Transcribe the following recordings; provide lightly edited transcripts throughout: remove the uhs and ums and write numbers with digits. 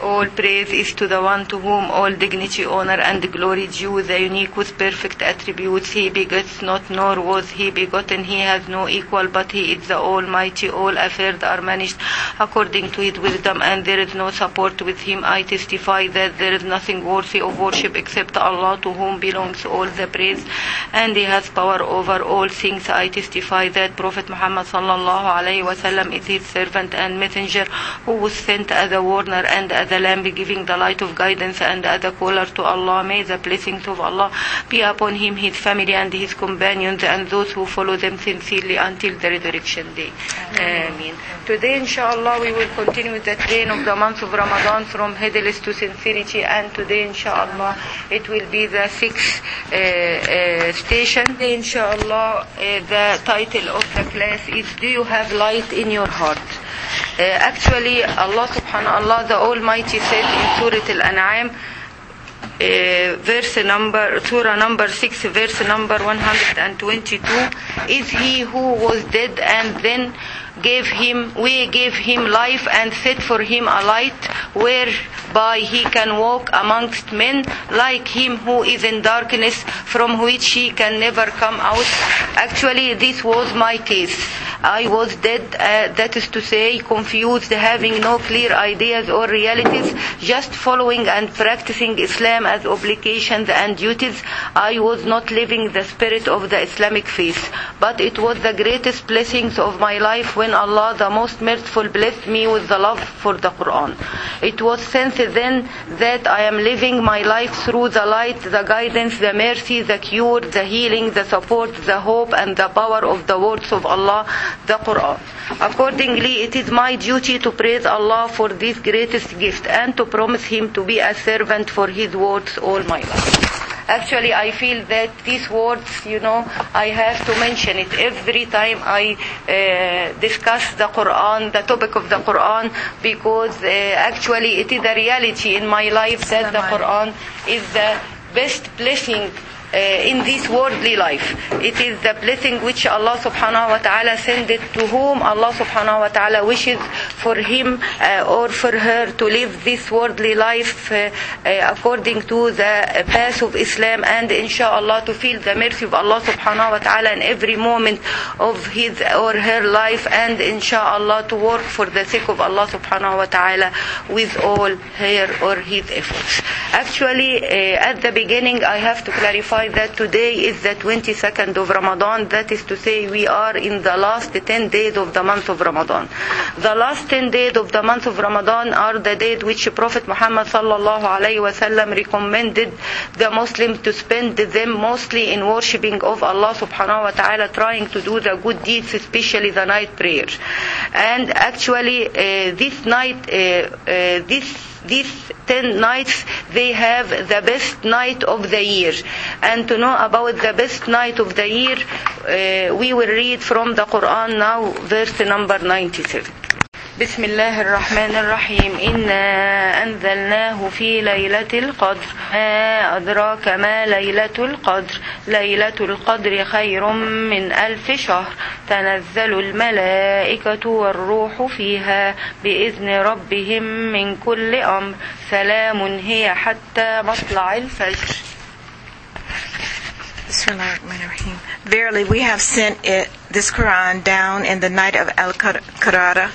all praise is to the one to whom all dignity, honor, and glory due, the unique with perfect attributes. He begets not, nor was he begotten. He has no equal, but he is the Almighty. All affairs are managed according to his wisdom, and there is no support with him. I testify that there is nothing worthy of worship except Allah, to whom belongs all the praise, and he has power over all things. I testify that Prophet Muhammad sallallahu alaihi wasallam is his servant and messenger, who was sent as a warner and as a lamp, giving the light of guidance, and as a caller to Allah. May the blessings of Allah be upon him, his family, and his companions, and those who follow them sincerely until the resurrection day. Ameen. Today, inshallah, we will continue with the train of the month of Ramadan from heedless to sincerity, and today, inshallah, it will be the sixth station. Today, inshallah, the title of the class is "Do you have light in your heart?" Actually, Allah subhanahu wa ta'ala, the Almighty, said in Surah Al-An'am, Surah number 6, verse number 122, "Is he who was dead and then we gave him life and set for him a light whereby he can walk amongst men, like him who is in darkness from which he can never come out." Actually, this was my case. I was dead, that is to say, confused, having no clear ideas or realities, just following and practicing Islam as obligations and duties. I was not living the spirit of the Islamic faith. But it was the greatest blessings of my life when Allah, the most merciful, blessed me with the love for the Quran. It was since then that I am living my life through the light, the guidance, the mercy, the cure, the healing, the support, the hope, and the power of the words of Allah, the Quran. Accordingly, it is my duty to praise Allah for this greatest gift and to promise Him to be a servant for His words all my life. Actually, I feel that these words, I have to mention it every time I discuss the Quran, the topic of the Quran, because actually it is a reality in my life that the Quran is the best blessing in this worldly life. It is the blessing which Allah subhanahu wa ta'ala sent it to whom Allah subhanahu wa ta'ala wishes for him or for her to live this worldly life according to the path of Islam, and inshallah to feel the mercy of Allah subhanahu wa ta'ala in every moment of his or her life, and inshallah to work for the sake of Allah subhanahu wa ta'ala with all her or his efforts. Actually, at the beginning I have to clarify that today is the 22nd of Ramadan. That is to say, we are in the last 10 days of the month of Ramadan. The last 10 days of the month of Ramadan are the days which Prophet Muhammad sallallahu alaihi wasallam recommended the Muslims to spend them mostly in worshipping of Allah subhanahu wa ta'ala, trying to do the good deeds, especially the night prayer. And actually, these 10 nights, they have the best night of the year. And to know about the best night of the year, we will read from the Quran now, verse number 97. بسم الله الرحمن الرحيم إنا أنزلناه في ليلة القدر ما أدراك ما ليلة القدر ليلة القدر خير من 1000 شهر تنزل الملائكة والروح فيها بإذن ربهم من كل أمر سلام هي حتى مطلع الفجر. Bismillahirrahmanirrahim. Verily, we have sent this Quran down in the night of Al-Qadr.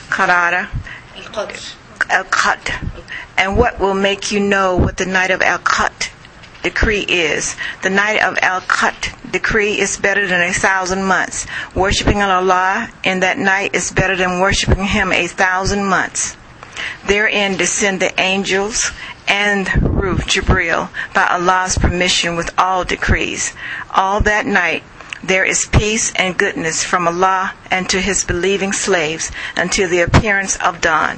And what will make you know what the night of Al-Qadr decree is? The night of Al-Qadr decree is better than 1,000 months. Worshipping Allah in that night is better than worshipping Him 1,000 months. Therein descend the angels and Ruh Jibril by Allah's permission with all decrees. All that night there is peace and goodness from Allah and to His believing slaves until the appearance of dawn.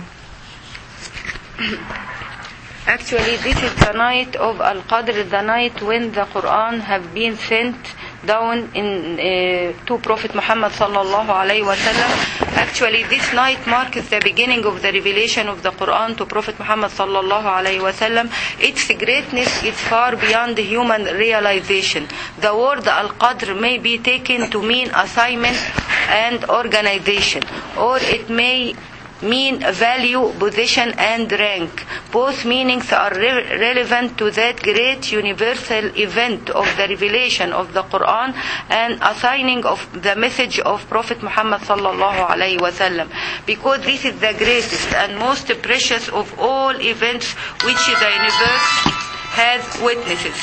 Actually, this is the night of Al-Qadr, the night when the Quran have been sent down to Prophet Muhammad sallallahu alaihi wasallam. Actually, this night marks the beginning of the revelation of the Quran to Prophet Muhammad sallallahu alaihi wasallam. Its greatness is far beyond human realization. The word Al-Qadr may be taken to mean assignment and organization, or it may mean value, position, and rank. Both meanings are relevant to that great universal event of the revelation of the Quran and assigning of the message of Prophet Muhammad sallallahu alaihi wasallam, because this is the greatest and most precious of all events which the universe has witnesses.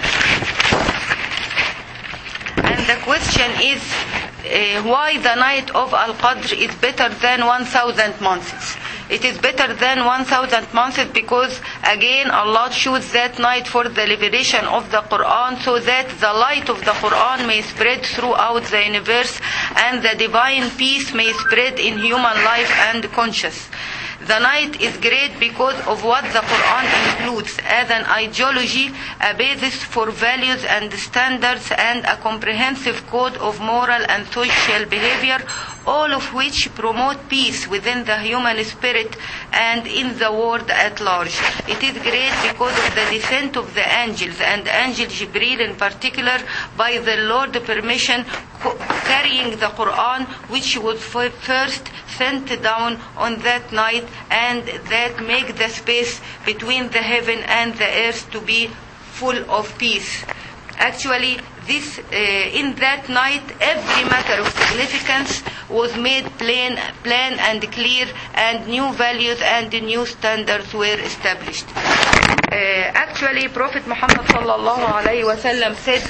And the question is, why the night of Al-Qadr is better than 1,000 months? It is better than 1,000 months because, again, Allah chose that night for the liberation of the Quran, so that the light of the Quran may spread throughout the universe and the divine peace may spread in human life and conscience. The night is great because of what the Quran includes as an ideology, a basis for values and standards, and a comprehensive code of moral and social behavior, all of which promote peace within the human spirit and in the world at large. It is great because of the descent of the angels, and Angel Jibreel in particular, by the Lord's permission, carrying the Quran, which was first sent down on that night, and that make the space between the heaven and the earth to be full of peace. Actually, in that night, every matter of significance was made plain and clear, and new values and new standards were established. Actually, Prophet Muhammad sallallahu alaihi wasallam said,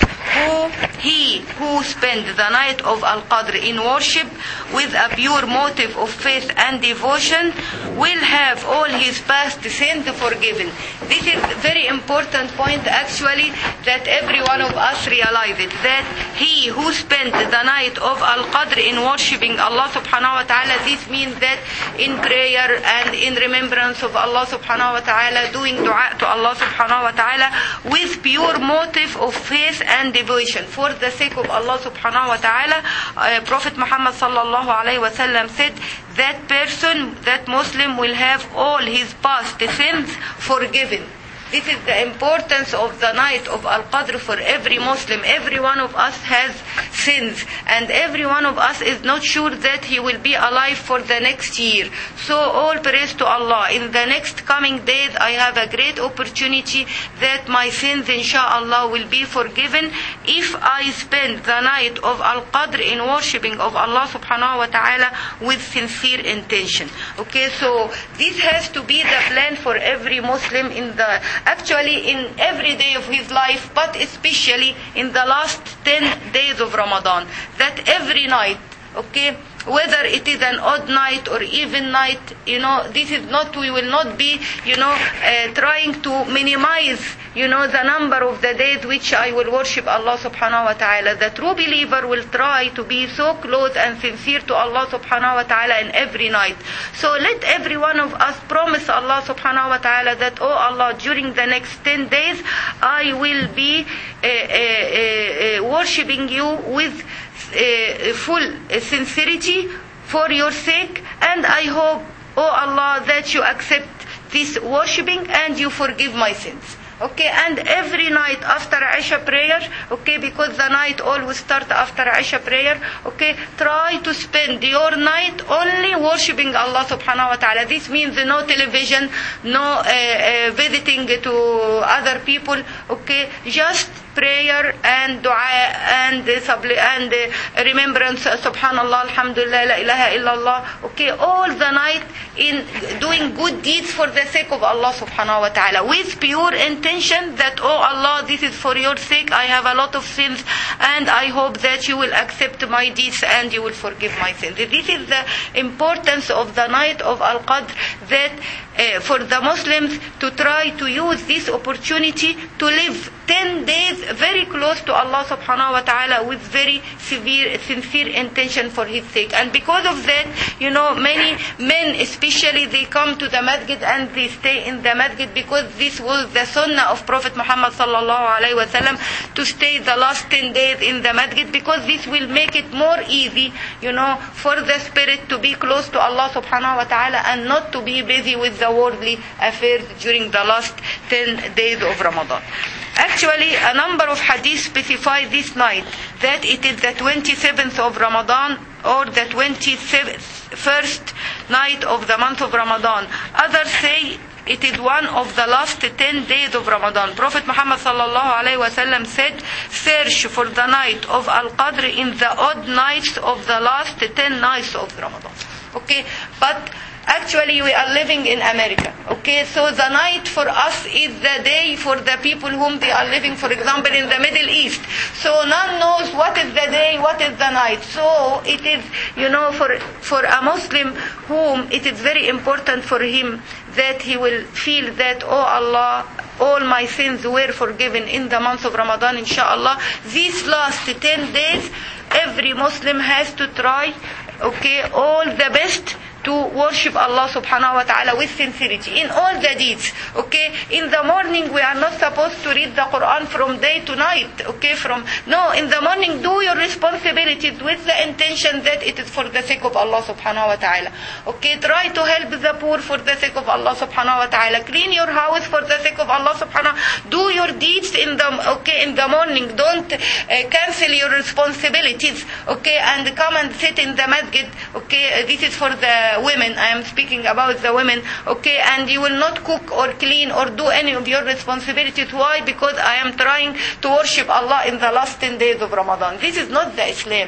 he who spent the night of Al-Qadr in worship with a pure motive of faith and devotion will have all his past sins forgiven. This is a very important point, actually, that every one of us realize it, that he who spent the night of Al-Qadr in worshiping Allah subhanahu wa ta'ala, this means that in prayer and in remembrance of Allah subhanahu wa ta'ala, doing dua to Allah subhanahu wa ta'ala with pure motive of faith and devotion for the sake of Allah subhanahu wa ta'ala. Prophet Muhammad sallallahu alayhi wa sallam said that person, that Muslim, will have all his past sins forgiven. This is the importance of the night of Al-Qadr for every Muslim. Every one of us has sins, and every one of us is not sure that he will be alive for the next year. So all praise to Allah. In the next coming days, I have a great opportunity that my sins, inshallah, will be forgiven if I spend the night of Al-Qadr in worshipping of Allah subhanahu wa ta'ala with sincere intention. Okay, so this has to be the plan for every Muslim actually in every day of his life, but especially in the last 10 days of Ramadan, that every night, okay, whether it is an odd night or even night, this is not, we will not be, trying to minimize, the number of the days which I will worship Allah subhanahu wa ta'ala. The true believer will try to be so close and sincere to Allah subhanahu wa ta'ala in every night. So let every one of us promise Allah subhanahu wa ta'ala that, oh Allah, during the next 10 days, I will be worshipping you with full sincerity for your sake, and I hope, oh Allah, that you accept this worshipping and you forgive my sins. Okay, and every night after Isha prayer, okay, because the night always start after Isha prayer, okay, try to spend your night only worshipping Allah subhanahu wa ta'ala. This means no television, no visiting to other people, okay, just prayer and dua and remembrance, subhanallah, alhamdulillah, la ilaha illallah, okay, all the night in doing good deeds for the sake of Allah subhanahu wa ta'ala, with pure intention that, oh Allah, this is for your sake, I have a lot of sins, and I hope that you will accept my deeds and you will forgive my sins. This is the importance of the night of Al-Qadr, that for the Muslims to try to use this opportunity to live 10 days very close to Allah subhanahu wa ta'ala with very sincere intention for his sake. And because of that, many men especially, they come to the masjid and they stay in the masjid, because this was the sunnah of Prophet Muhammad sallallahu alayhi wa sallam, to stay the last 10 days in the masjid, because this will make it more easy, for the spirit to be close to Allah subhanahu wa ta'ala and not to be busy with the worldly affairs during the last 10 days of Ramadan. Actually, a number of hadiths specify this night, that it is the 27th of Ramadan or the 27th first night of the month of Ramadan. Others say it is one of the last 10 days of Ramadan. Prophet Muhammad sallallahu alaihi wasallam said, search for the night of Al-Qadr in the odd nights of the last 10 nights of Ramadan. Okay, but actually we are living in America. Okay, so the night for us is the day for the people whom they are living, for example, in the Middle East. So none knows what is the day, what is the night. So it is, for a Muslim whom it is very important for him that he will feel that, oh Allah, all my sins were forgiven in the month of Ramadan, inshallah. These last 10 days, every Muslim has to try, all the best to worship Allah subhanahu wa ta'ala with sincerity in all the deeds. In the morning we are not supposed to read the Quran from day to night. In the morning do your responsibilities with the intention that it is for the sake of Allah subhanahu wa ta'ala. Try to help the poor for the sake of Allah subhanahu wa ta'ala. Clean your house for the sake of Allah subhanahu wa ta'ala. Do your deeds in the morning. Don't cancel your responsibilities. And come and sit in the masjid. This is for the women. I am speaking about the women. And you will not cook or clean or do any of your responsibilities. Why? Because I am trying to worship Allah in the last 10 days of Ramadan. This is not the Islam.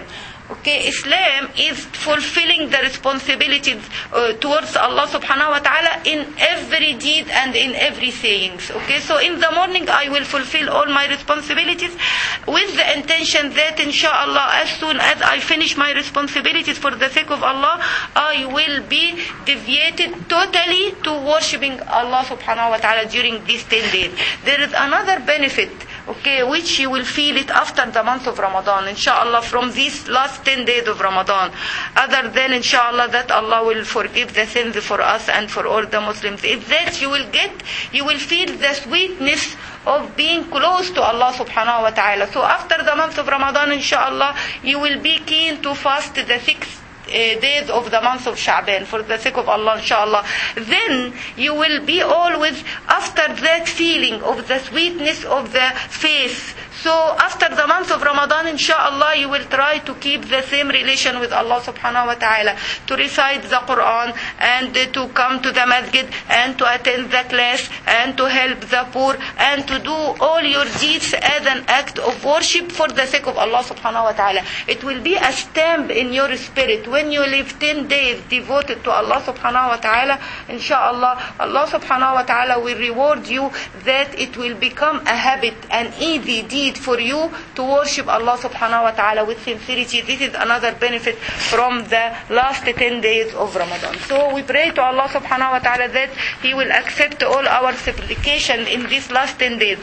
Islam is fulfilling the responsibilities towards Allah subhanahu wa ta'ala in every deed and in every sayings. So in the morning I will fulfill all my responsibilities with the intention that inshallah as soon as I finish my responsibilities for the sake of Allah, I will be deviated totally to worshipping Allah subhanahu wa ta'ala during these 10 days. There is another benefit which you will feel it after the month of Ramadan, inshallah, from these last 10 days of Ramadan. Other than, inshallah, that Allah will forgive the sins for us and for all the Muslims, is that you will feel the sweetness of being close to Allah subhanahu wa ta'ala. So after the month of Ramadan, inshallah, you will be keen to fast the 6 days of the month of Sha'ban for the sake of Allah, inshallah. Then you will be always after that feeling of the sweetness of the faith. So after the month of Ramadan, inshallah, you will try to keep the same relation with Allah subhanahu wa ta'ala, to recite the Quran and to come to the masjid and to attend the class and to help the poor and to do all your deeds as an act of worship for the sake of Allah subhanahu wa ta'ala. It will be a stamp in your spirit when you live 10 days devoted to Allah subhanahu wa ta'ala. Inshallah, Allah subhanahu wa ta'ala will reward you that it will become a habit, an easy deed for you to worship Allah subhanahu wa ta'ala with sincerity. This is another benefit from the last 10 days of Ramadan. So we pray to Allah subhanahu wa ta'ala that He will accept all our supplication in these last 10 days.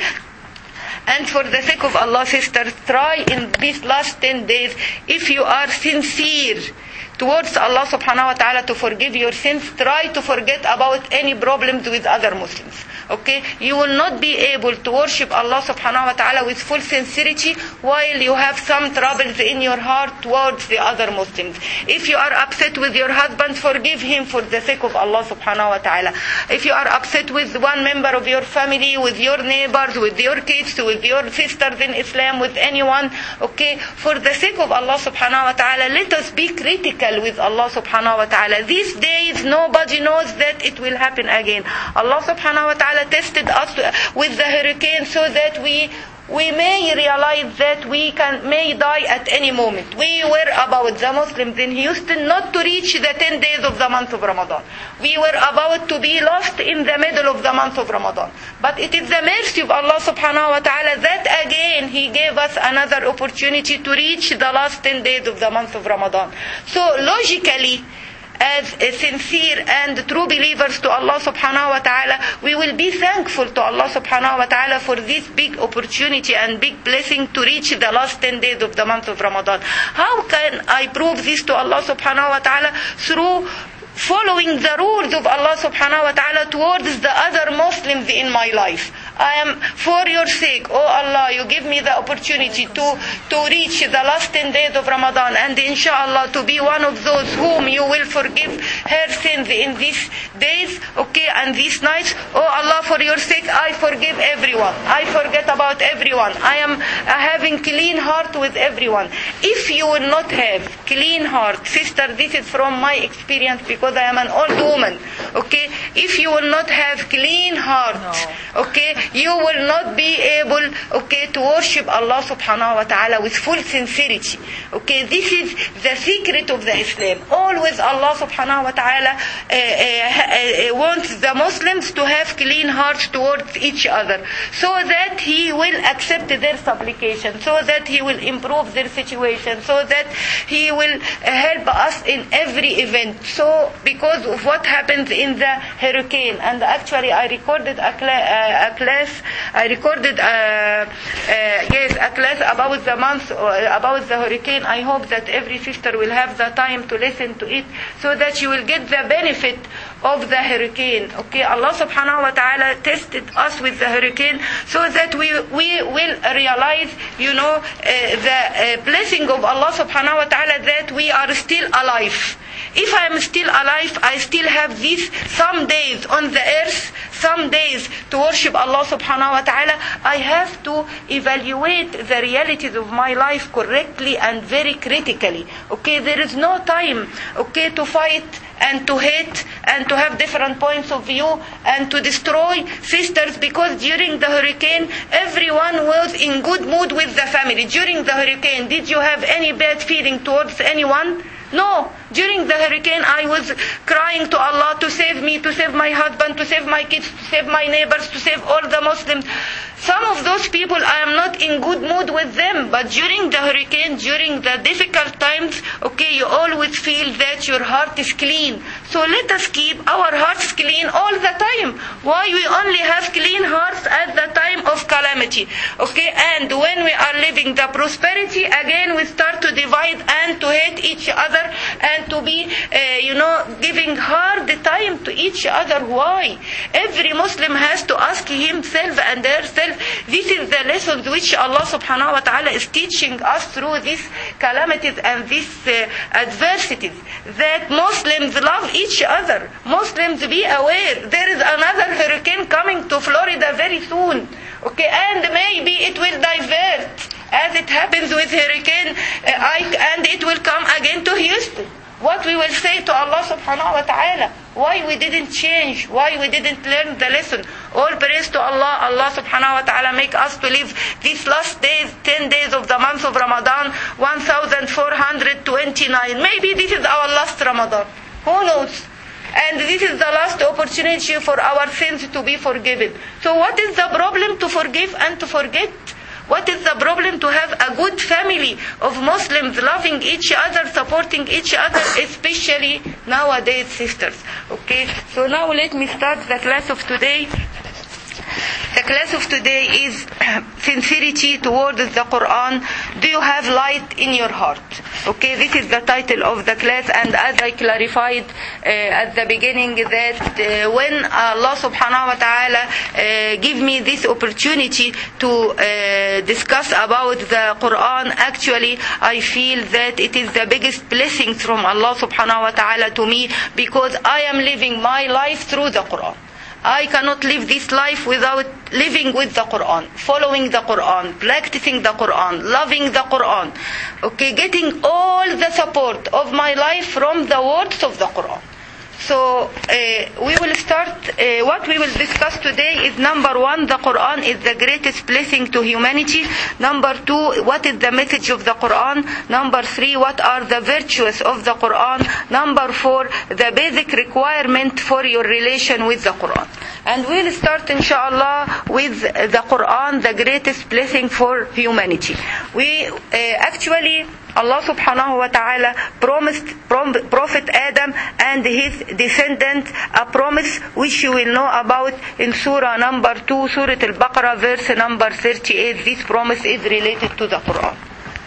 And for the sake of Allah, sisters, try in these last 10 days, if you are sincere towards Allah subhanahu wa ta'ala to forgive your sins, try to forget about any problems with other Muslims. You will not be able to worship Allah subhanahu wa ta'ala with full sincerity while you have some troubles in your heart towards the other Muslims. If you are upset with your husband, forgive him for the sake of Allah subhanahu wa ta'ala. If you are upset with one member of your family, with your neighbors, with your kids, with your sisters in Islam, with anyone, for the sake of Allah subhanahu wa ta'ala, let us be critical with Allah subhanahu wa ta'ala. These days nobody knows that it will happen again. Allah subhanahu wa ta'ala tested us with the hurricane so that we may realize that we may die at any moment. We were about, the Muslims in Houston, not to reach the 10 days of the month of Ramadan. We were about to be lost in the middle of the month of Ramadan. But it is the mercy of Allah subhanahu wa ta'ala that again He gave us another opportunity to reach the last 10 days of the month of Ramadan. So logically, as sincere and true believers to Allah subhanahu wa ta'ala, we will be thankful to Allah subhanahu wa ta'ala for this big opportunity and big blessing to reach the last 10 days of the month of Ramadan. How can I prove this to Allah subhanahu wa ta'ala? Through following the rules of Allah subhanahu wa ta'ala towards the other Muslims in my life. I am, for your sake, oh Allah, you give me the opportunity to reach the last 10 days of Ramadan and inshallah to be one of those whom you will forgive her sins in these days, and these nights. Oh Allah, for for your sake, I forgive everyone. I forget about everyone. I am having clean heart with everyone. If you will not have clean heart, sister, this is from my experience because I am an old woman. Okay, if you will not have clean heart, okay, you will not be able, okay, to worship Allah subhanahu wa ta'ala with full sincerity. Okay, this is the secret of the Islam. Always Allah subhanahu wa ta'ala wants the Muslims to have clean hearts towards each other, so that He will accept their supplication, so that He will improve their situation, so that He will help us in every event. So because of what happens in the hurricane, and actually I recorded a class about the month about the hurricane. I hope that every sister will have the time to listen to it, so that you will get the benefit of the hurricane. Okay, Allah subhanahu wa ta'ala tested us with the hurricane so that we will realize, the blessing of Allah subhanahu wa ta'ala, that we are still alive. If I am still alive, I still have these some days on the earth, some days to worship Allah subhanahu wa ta'ala. I have to evaluate the realities of my life correctly and very critically. Okay, there is no time, okay, to fight and to hate and to have different points of view and to destroy sisters, because during the hurricane everyone was in good mood with the family. During the hurricane, did you have any bad feeling towards anyone? No. During the hurricane, I was crying to Allah to save me, to save my husband, to save my kids, to save my neighbors, to save all the Muslims. Some of those people, I am not in good mood with them, but during the hurricane, during the difficult times, okay, you always feel that your heart is clean. So let us keep our hearts clean all the time. Why we only have clean hearts at the time of calamity? Okay, and when we are living the prosperity, again we start to divide and to hate each other and to be, giving hard time to each other. Why? Every Muslim has to ask himself and herself. This is the lessons which Allah subhanahu wa ta'ala is teaching us through these calamities and these adversities. That Muslims love each other. Muslims, be aware. There is another hurricane coming to Florida very soon. Okay, and maybe it will divert, as it happens with Hurricane Ike, and it will come again to Houston. What we will say to Allah subhanahu wa ta'ala? Why we didn't change? Why we didn't learn the lesson? All praise to Allah. Allah subhanahu wa ta'ala make us to live these last days, 10 days of the month of Ramadan, 1429. Maybe this is our last Ramadan. Who knows? And this is the last opportunity for our sins to be forgiven. So what is the problem to forgive and to forget? What is the problem to have a good family of Muslims loving each other, supporting each other, especially nowadays, sisters? Okay, so now let me start the class of today. The class of today is sincerity towards the Quran. Do you have light in your heart? Okay, this is the title of the class, and as I clarified at the beginning, that when Allah subhanahu wa ta'ala give me this opportunity to discuss about the Quran, actually I feel that it is the biggest blessing from Allah subhanahu wa ta'ala to me, because I am living my life through the Quran. I cannot live this life without living with the Quran, following the Quran, practicing the Quran, loving the Quran. Okay, getting all the support of my life from the words of the Quran. So we will start, what we will discuss today is number 1, the Quran is the greatest blessing to humanity. Number 2, what is the message of the Quran? Number 3, what are the virtues of the Quran? Number 4, the basic requirement for your relation with the Quran. And we'll start inshallah with the Quran, the greatest blessing for humanity. Actually, Allah subhanahu wa ta'ala promised Prophet Adam and his descendants a promise which you will know about in Surah number 2, Surah Al-Baqarah, verse number 38. This promise is related to the Quran.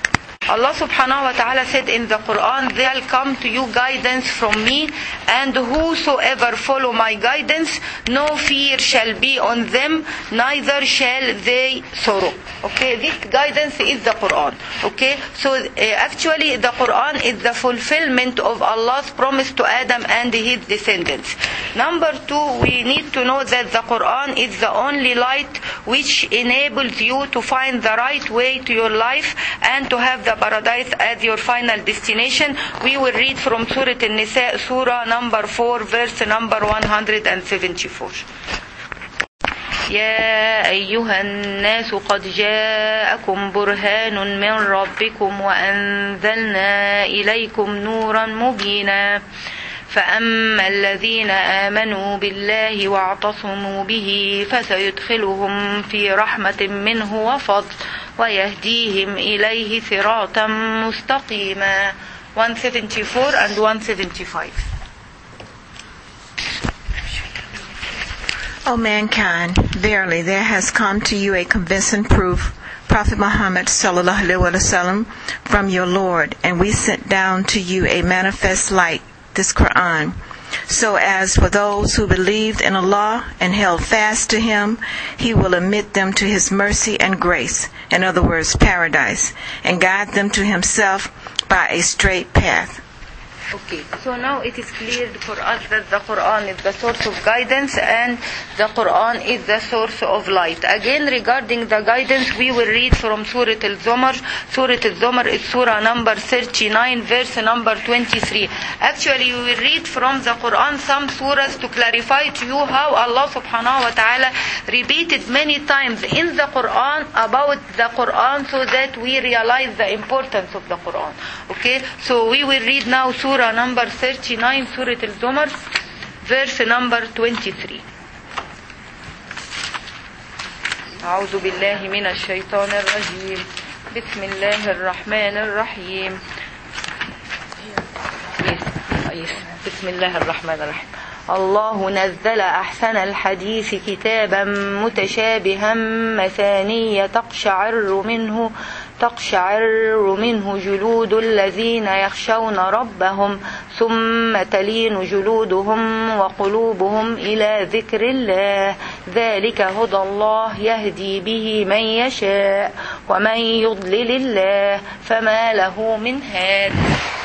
Allah subhanahu wa ta'ala said in the Quran, "They'll come to you guidance from me, and whosoever follow my guidance, no fear shall be on them, neither shall they sorrow." Okay, this guidance is the Quran. Okay, so actually the Quran is the fulfillment of Allah's promise to Adam and his descendants. Number two, we need to know that the Quran is the only light which enables you to find the right way to your life and to have the paradise as your final destination. We will read from Surah An-Nisa, Surah number 4, verse number 174. يا أيها الناس قد جاءكم برهان من ربكم وأنزلنا إليكم نورا مبينا فأما الذين آمنوا بالله واعتصموا به فسيدخلهم في رحمة منه وفضل ويهديهم إليه صراطا مستقيما. 174 and 175. O mankind, verily there has come to you a convincing proof, Prophet Muhammad sallallahu alaihi wasallam, from your Lord, and we sent down to you a manifest light, this Quran, so as for those who believed in Allah and held fast to Him, He will admit them to His mercy and grace, in other words, paradise, and guide them to Himself by a straight path. Okay, so now it is clear for us that the Quran is the source of guidance and the Quran is the source of light. Again, regarding the guidance, we will read from Surah Al-Zumar. Surah Al-Zumar is Surah number 39, verse number 23. Actually, we will read from the Quran some surahs to clarify to you how Allah subhanahu wa ta'ala repeated many times in the Quran about the Quran so that we realize the importance of the Quran. Okay, so we will read now Surah number 39, Surah Al-Zumar, verse number 23. أعوذ بالله من الشيطان الرجيم بسم الله الرحمن الرحيم. بسم الله الرحمن الرحيم. الله نزل أحسن الحديث كتابا متشابها مثانية تقشعر منه جلود الذين يخشون ربهم ثم تلين جلودهم وقلوبهم إلى ذكر الله ذلك هدى الله يهدي به من يشاء ومن يضلل الله فما له من هاد.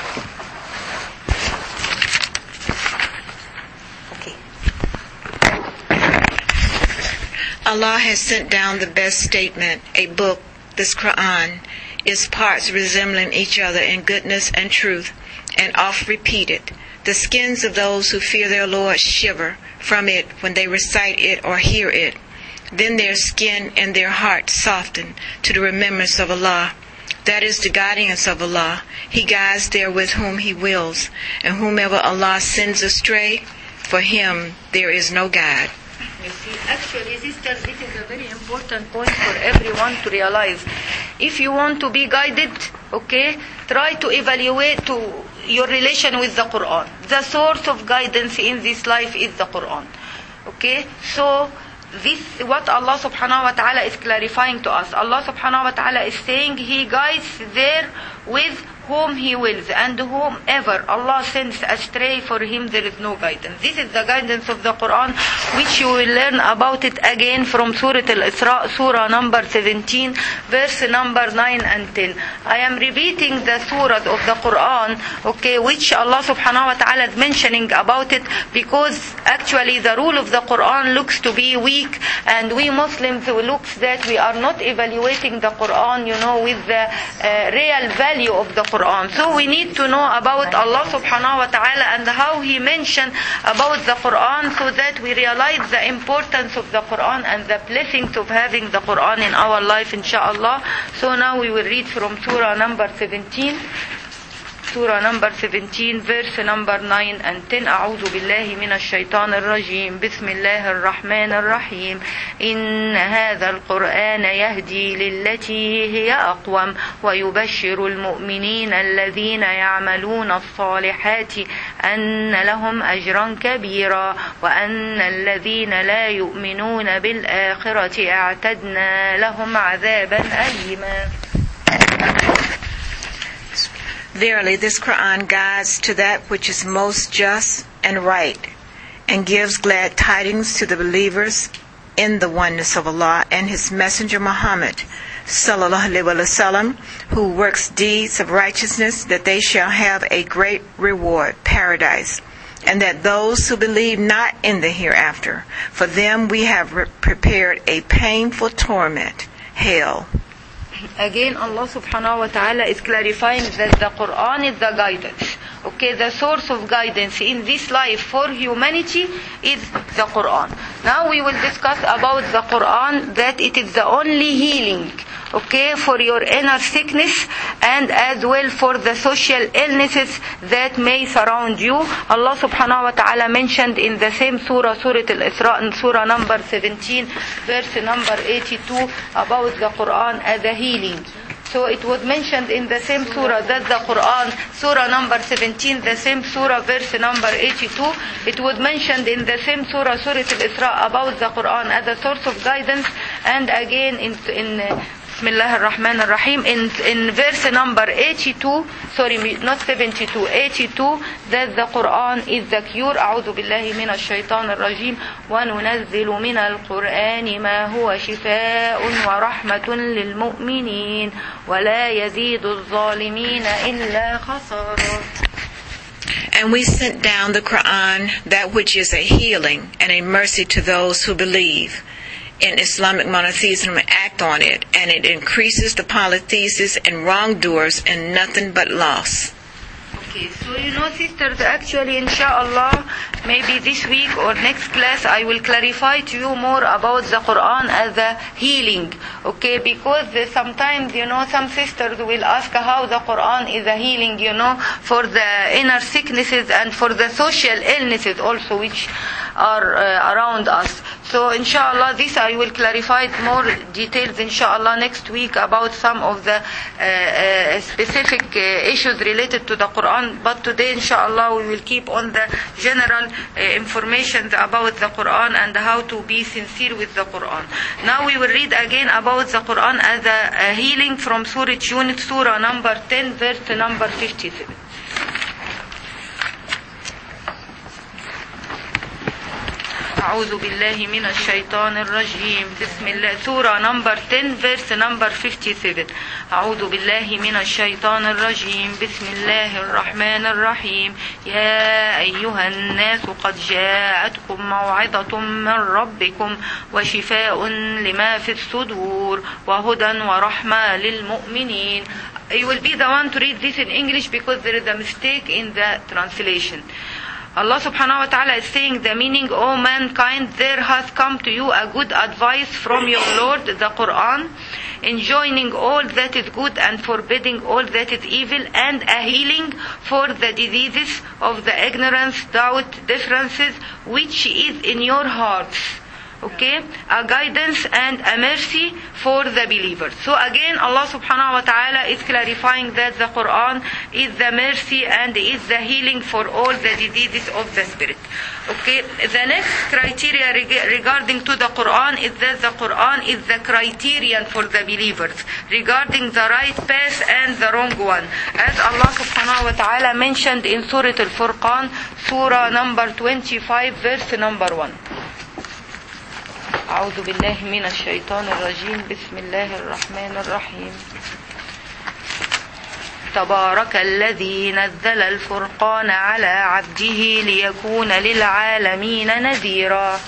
Allah has sent down the best statement, a book, this Quran, its parts resembling each other in goodness and truth, and oft repeated. The skins of those who fear their Lord shiver from it when they recite it or hear it. Then their skin and their heart soften to the remembrance of Allah. That is the guidance of Allah. He guides therewith whom He wills, and whomever Allah sends astray, for him there is no guide. You see, actually, sisters, this is a very important point for everyone to realize. If you want to be guided, okay, try to evaluate your relation with the Quran. The source of guidance in this life is the Quran. Okay, so this what Allah subhanahu wa ta'ala is clarifying to us. Allah subhanahu wa ta'ala is saying He guides there with whom He wills, and whomever Allah sends astray, for him there is no guidance. This is the guidance of the Quran, which you will learn about it again from Surah Al-Isra, Surah number 17, verse number 9 and 10. I am repeating the surah of the Quran, okay, which Allah subhanahu wa ta'ala is mentioning about it, because actually the rule of the Quran looks to be weak, and we Muslims looks that we are not evaluating the Quran, with the real value of the Quran. So we need to know about Allah subhanahu wa ta'ala and how He mentioned about the Quran, so that we realize the importance of the Quran and the blessings of having the Quran in our life, inshallah. So now we will read from Surah number 17. Surah number 17, verse number 9 and 10. أعوذ بالله من الشيطان الرجيم بسم الله الرحمن الرحيم إن هذا القرآن يهدي للتي هي أقوم ويبشر المؤمنين الذين يعملون الصالحات أن لهم أجرا كبيرا وأن الذين لا يؤمنون بالآخرة أعتدنا لهم عذابا أليما. Verily, this Quran guides to that which is most just and right, and gives glad tidings to the believers in the oneness of Allah and His Messenger Muhammad, sallallahu alaihi wasallam, who works deeds of righteousness, that they shall have a great reward, paradise, and that those who believe not in the hereafter, for them we have prepared a painful torment, hell. Again, Allah subhanahu wa ta'ala is clarifying that the Quran is the guidance. Okay, the source of guidance in this life for humanity is the Quran. Now we will discuss about the Quran, that it is the only healing, okay, for your inner sickness and as well for the social illnesses that may surround you. Allah subhanahu wa ta'ala mentioned in the same surah, Surah Al-Isra, in surah number 17, verse number 82, about the Quran as a healing. So it was mentioned in the same surah that the Quran, surah number 17, the same surah, verse number 82, it was mentioned in the same surah, Surah Al-Isra, about the Quran as a source of guidance. And again in Bismillah ar-Rahman ar-Rahim, in verse number 82, sorry, not 72, 82, that the Quran is the cure. أعوذ بالله من الشيطان الرجيم وننزل من القرآن ما هو شفاء ورحمة للمؤمنين ولا يزيد الظالمين إلا خسارا. And we sent down the Quran, that which is a healing and a mercy to those who believe in Islamic monotheism and act on it, and it increases the polytheists and wrongdoers in nothing but loss. Okay, so sisters, actually inshallah, maybe this week or next class I will clarify to you more about the Quran as a healing. Okay, because sometimes some sisters will ask how the Quran is a healing, for the inner sicknesses and for the social illnesses also which are around us. So inshallah this I will clarify more details inshallah next week about some of the specific issues related to the Quran. But today inshallah we will keep on the general information about the Quran and how to be sincere with the Quran. Now we will read again about the Quran as a healing from Surah Yunus, Surah number 10, verse number 57. أعوذ بالله من الشيطان الرجيم بسم الله. Surah number 10 verse number 57. أعوذ بالله من الشيطان الرجيم بسم الله الرحمن الرحيم. يا أيها الناس قد جاءتكم موعظة من ربكم وشفاء لما في الصدور وهدى ورحمة للمؤمنين. You will be the one to read this in English because there is a mistake in the translation. Allah subhanahu wa ta'ala is saying the meaning, O mankind, there has come to you a good advice from your Lord, the Quran, enjoining all that is good and forbidding all that is evil, and a healing for the diseases of the ignorance, doubt, differences, which is in your hearts. Okay, a guidance and a mercy for the believers. So again, Allah subhanahu wa ta'ala is clarifying that the Quran is the mercy and is the healing for all the diseases of the spirit. Okay, the next criteria regarding to the Quran is that the Quran is the criterion for the believers regarding the right path and the wrong one. As Allah subhanahu wa ta'ala mentioned in Surah Al-Furqan, Surah number 25, verse number 1. أعوذ بالله من الشيطان الرجيم بسم الله الرحمن الرحيم. تبارك الذي نزل الفرقان على عبده ليكون للعالمين نذيرا.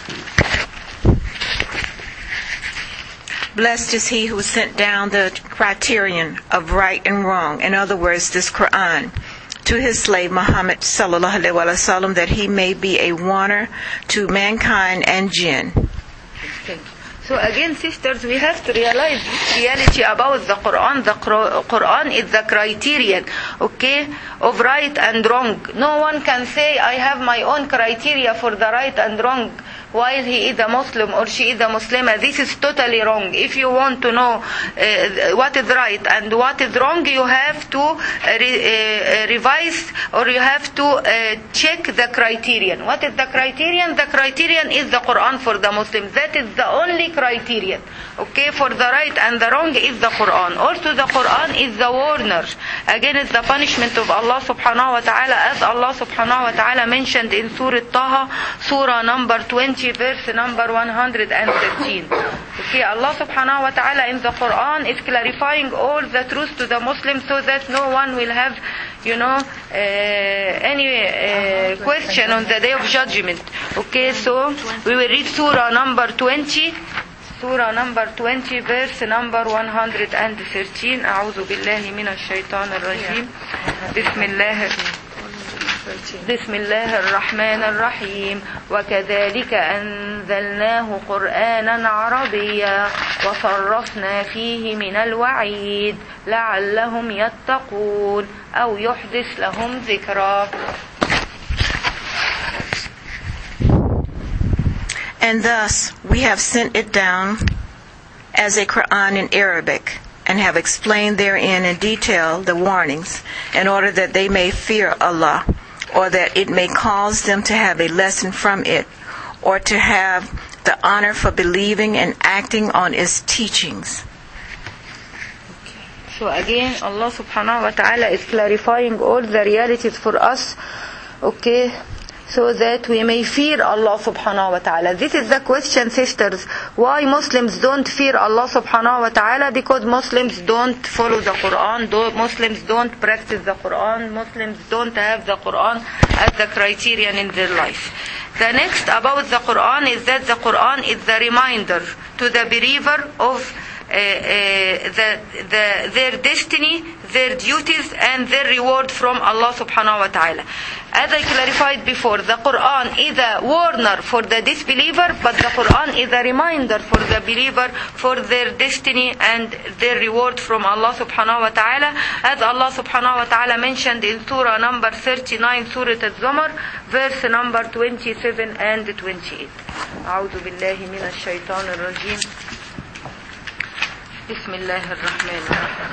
Blessed is he who sent down the criterion of right and wrong, in other words, this Quran, to his slave Muhammad sallallahu alaihi wasallam, that he may be a warner to mankind and jinn. So again, sisters, we have to realize this reality about the Quran. The Quran is the criterion, okay, of right and wrong. No one can say, I have my own criteria for the right and wrong, while he is a Muslim or she is a Muslimah. This is totally wrong. If you want to know what is right and what is wrong, you have to revise, or you have to check the criterion. What is the criterion? The criterion is the Quran for the Muslims. That is the only criterion. Okay, for the right and the wrong is the Quran. Also the Quran is the warner against the punishment of Allah subhanahu wa ta'ala, as Allah subhanahu wa ta'ala mentioned in Surah Taha, Surah number 20, verse number 113. Okay, Allah subhanahu wa ta'ala in the Quran is clarifying all the truth to the Muslims, so that no one will have, any question on the day of judgment. Okay, so we will read Surah number 20. Surah number 20, verse number 113. أعوذ بالله من الشيطان الرجيم. بسم الله الرحمن الرحيم. وكذلك أنزلناه قرآنا عربيا وصرفنا فيه من الوعيد لعلهم يتقون أو يحدث لهم ذكرا. And thus we have sent it down as a Quran in Arabic, and have explained therein in detail the warnings, in order that they may fear Allah, or that it may cause them to have a lesson from it, or to have the honor for believing and acting on its teachings. So again, Allah subhanahu wa ta'ala is clarifying all the realities for us, okay, so that we may fear Allah subhanahu wa ta'ala. This is the question, sisters. Why Muslims don't fear Allah subhanahu wa ta'ala? Because Muslims don't follow the Quran, Muslims don't practice the Quran, Muslims don't have the Quran as the criterion in their life. The next about the Quran is that the Quran is the reminder to the believer of their destiny, their duties, and their reward from Allah subhanahu wa ta'ala. As I clarified before, the Quran is a warner for the disbeliever, but the Quran is a reminder for the believer for their destiny and their reward from Allah subhanahu wa ta'ala, as Allah subhanahu wa ta'ala mentioned in Surah number 39, Surah Al-Zumar, verse number 27 and 28. أعوذ بالله من الشيطان الرجيم. بسم الله الرحمن الرحيم.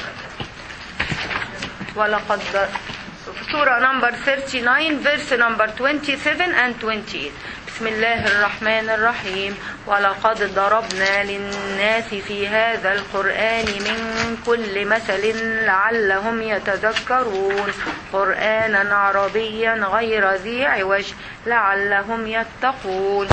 ولقد Surah number 39, verse number 27 and 28. بسم الله الرحمن الرحيم. ولقد ضربنا للناس في هذا القرآن من كل مثل لعلهم يتذكرون قرآنا عربيا غير ذي عوج لعلهم يتقون.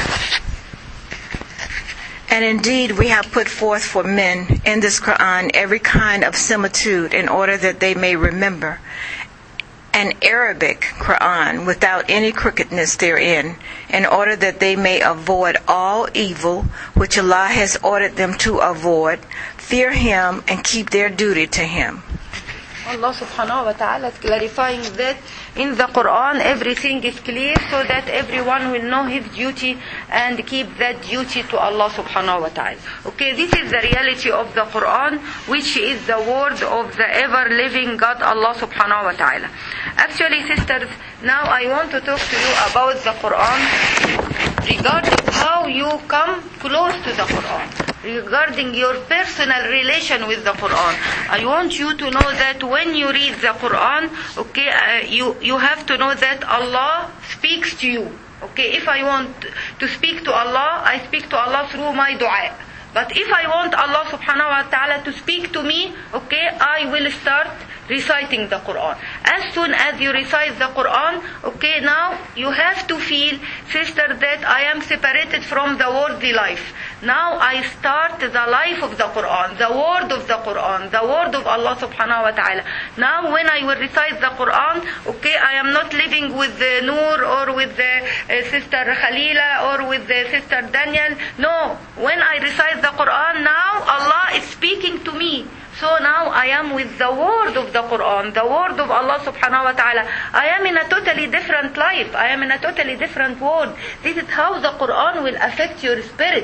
And indeed we have put forth for men in this Quran every kind of similitude, in order that they may remember. An Arabic Quran without any crookedness therein, in order that they may avoid all evil which Allah has ordered them to avoid, fear Him and keep their duty to Him. Allah subhanahu wa ta'ala is clarifying that in the Quran everything is clear, so that everyone will know his duty and keep that duty to Allah subhanahu wa ta'ala. Okay, this is the reality of the Quran, which is the word of the ever-living God, Allah subhanahu wa ta'ala. Actually, sisters, now I want to talk to you about the Quran regarding how you come close to the Quran, regarding your personal relation with the Quran. I want you to know that when you read the Quran, okay, you have to know that Allah speaks to you. Okay, if I want to speak to Allah, I speak to Allah through my dua. But if I want Allah subhanahu wa ta'ala to speak to me, okay, I will start reciting the Quran. As soon as you recite the Quran, okay, now you have to feel, sister, that I am separated from the worldly life. Now I start the life of the Quran, the word of the Quran, the word of Allah subhanahu wa ta'ala. Now when I will recite the Quran, okay, I am not living with the Noor or with the sister Khalila or with the sister Daniel. No, when I recite the Quran, now Allah is speaking to me. So now I am with the word of the Quran, the word of Allah subhanahu wa ta'ala. I am in a totally different life. I am in a totally different world. This is how the Quran will affect your spirit.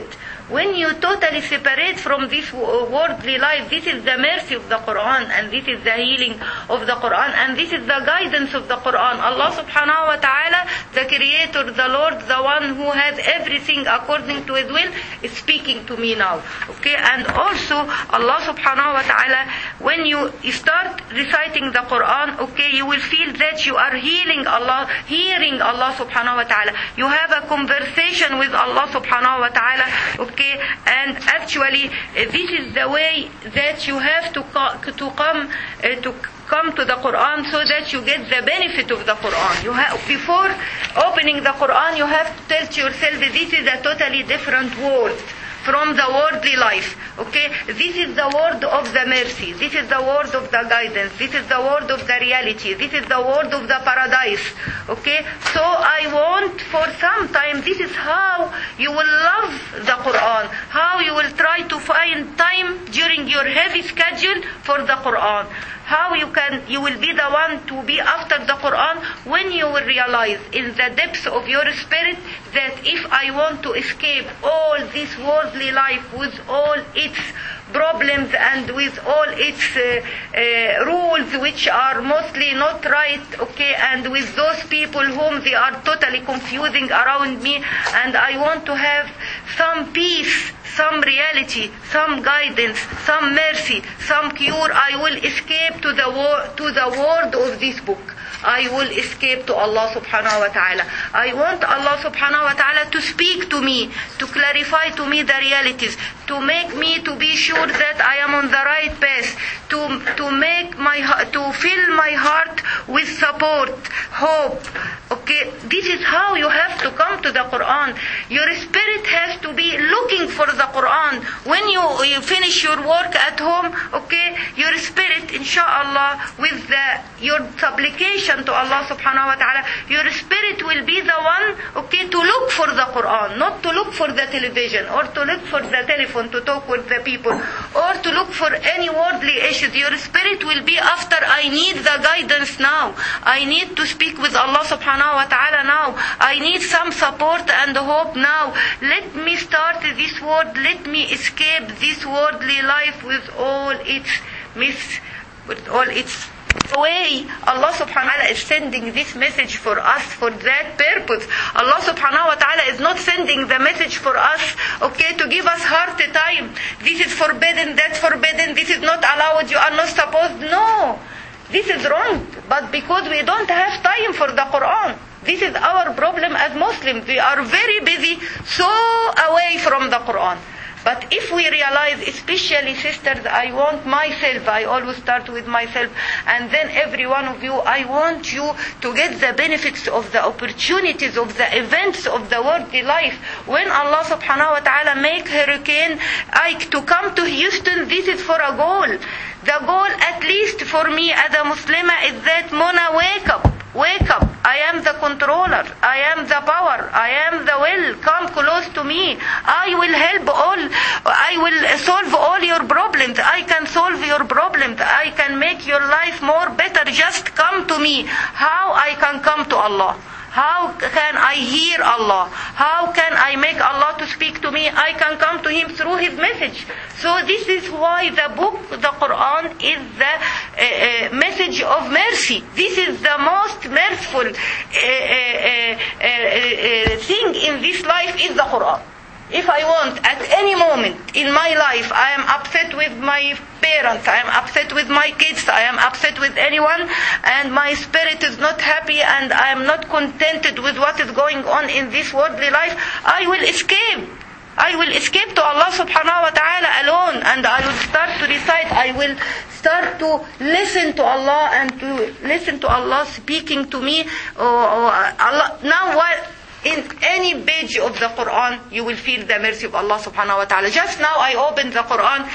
When you totally separate from this worldly life, this is the mercy of the Quran, and this is the healing of the Quran, and this is the guidance of the Quran. Allah subhanahu wa ta'ala, the creator, the Lord, the one who has everything according to his will, is speaking to me now. Okay, and also Allah subhanahu wa ta'ala, when you start reciting the Quran, okay, you will feel that you are hearing Allah, hearing Allah subhanahu wa ta'ala. You have a conversation with Allah subhanahu wa ta'ala, okay, and actually this is the way that you have to come to the Quran, so that you get the benefit of the Quran. You have, before opening the Quran, you have to tell to yourself that this is a totally different world from the worldly life. Okay, this is the word of the mercy, this is the word of the guidance, this is the word of the reality, this is the word of the paradise. Okay, so I want for some time, this is how you will love the Quran, how you will try to find time during your heavy schedule for the Quran, how you will be the one to be after the Quran when you will realize in the depths of your spirit that if I want to escape all this worldly life with all its problems and with all its rules which are mostly not right, okay, and with those people whom they are totally confusing around me, and I want to have some peace, some reality, some guidance, some mercy, some cure, I will escape to the word of this book. I will escape to Allah subhanahu wa ta'ala. I want Allah subhanahu wa ta'ala to speak to me, to clarify to me the realities, to make me to be sure that I am on the right path, to fill my heart with support, hope. Okay, this is how you have to come to the Quran. Your spirit has to be looking for the Quran. When you finish your work at home, okay, your spirit, inshallah, with your supplication to Allah subhanahu wa ta'ala, your spirit will be the one, okay, to look for the Quran, not to look for the television or to look for the telephone to talk with the people or to look for any worldly issues. Your spirit will be after, I need the guidance now. I need to speak with Allah subhanahu wa ta'ala now. I need some support and hope now. Let me start this world. Let me escape this worldly life with all its way. Allah subhanahu wa ta'ala is sending this message for us for that purpose. Allah subhanahu wa ta'ala is not sending the message for us, okay, to give us hard time. This is forbidden, that's forbidden, this is not allowed, you are not supposed. No, this is wrong. But because we don't have time for the Quran, this is our problem as Muslims. We are very busy, so away from the Quran. But if we realize, especially sisters, I want myself, I always start with myself, and then every one of you, I want you to get the benefits of the opportunities of the events of the worldly life. When Allah subhanahu wa ta'ala make hurricane Ike to come to Houston, this is for a goal. The goal, at least for me as a Muslimah, is that Mona, wake up. Wake up. I am the controller. I am the power. I am the will. Come close to me. I will help all. I will solve all your problems. I can solve your problems. I can make your life more better. Just come to me. How I can come to Allah? How can I hear Allah? How can I make Allah to speak to me? I can come to Him through His message. So this is why the book, the Quran, is the message of mercy. This is the most merciful thing in this life is the Quran. If I want, at any moment in my life, I am upset with my parents, I am upset with my kids, I am upset with anyone, and my spirit is not happy and I am not contented with what is going on in this worldly life, I will escape. I will escape to Allah subhanahu wa ta'ala alone, and I will start to recite, I will start to listen to Allah and to listen to Allah speaking to me. Allah, now what? In any page of the Quran, you will feel the mercy of Allah subhanahu wa ta'ala. Just now I opened the Quran,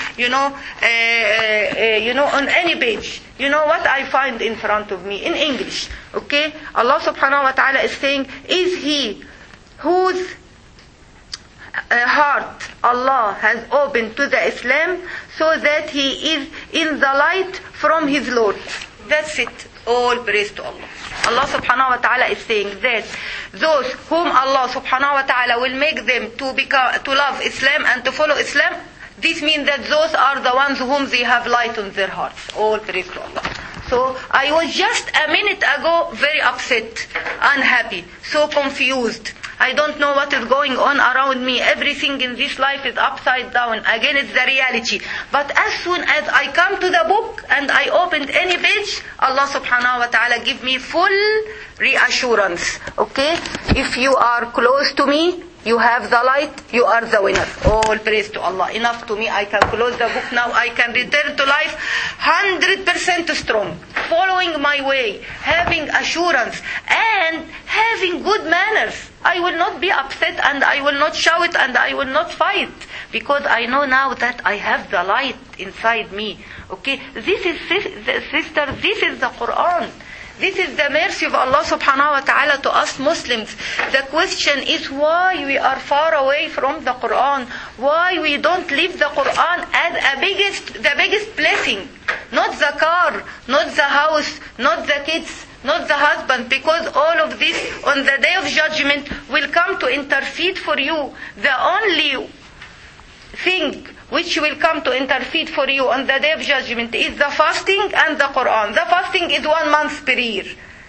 on any page. You know what I find in front of me? In English. Okay? Allah subhanahu wa ta'ala is saying, is He whose heart Allah has opened to the Islam so that he is in the light from His Lord. That's it. All praise to Allah. Allah subhanahu wa ta'ala is saying that those whom Allah subhanahu wa ta'ala will make them to love Islam and to follow Islam, this means that those are the ones whom they have light on their hearts. All praise to Allah. So I was just a minute ago very upset, unhappy, so confused. I don't know what is going on around me. Everything in this life is upside down. Again, it's the reality. But as soon as I come to the book and I opened any page, Allah subhanahu wa ta'ala give me full reassurance. Okay? If you are close to me, you have the light, you are the winner. All praise to Allah. Enough to me. I can close the book now. I can return to life 100% strong. Following my way. Having assurance. And having good manners. I will not be upset and I will not shout and I will not fight. Because I know now that I have the light inside me. Okay? This is, sister, this is the Quran. This is the mercy of Allah subhanahu wa ta'ala to us Muslims. The question is why we are far away from the Quran. Why we don't live the Quran as the biggest blessing. Not the car, not the house, not the kids, not the husband. Because all of this on the day of judgment will come to intercede for you. The only thing which will come to intercede for you on the day of judgment is the fasting and the Quran. The fasting is 1 month per year.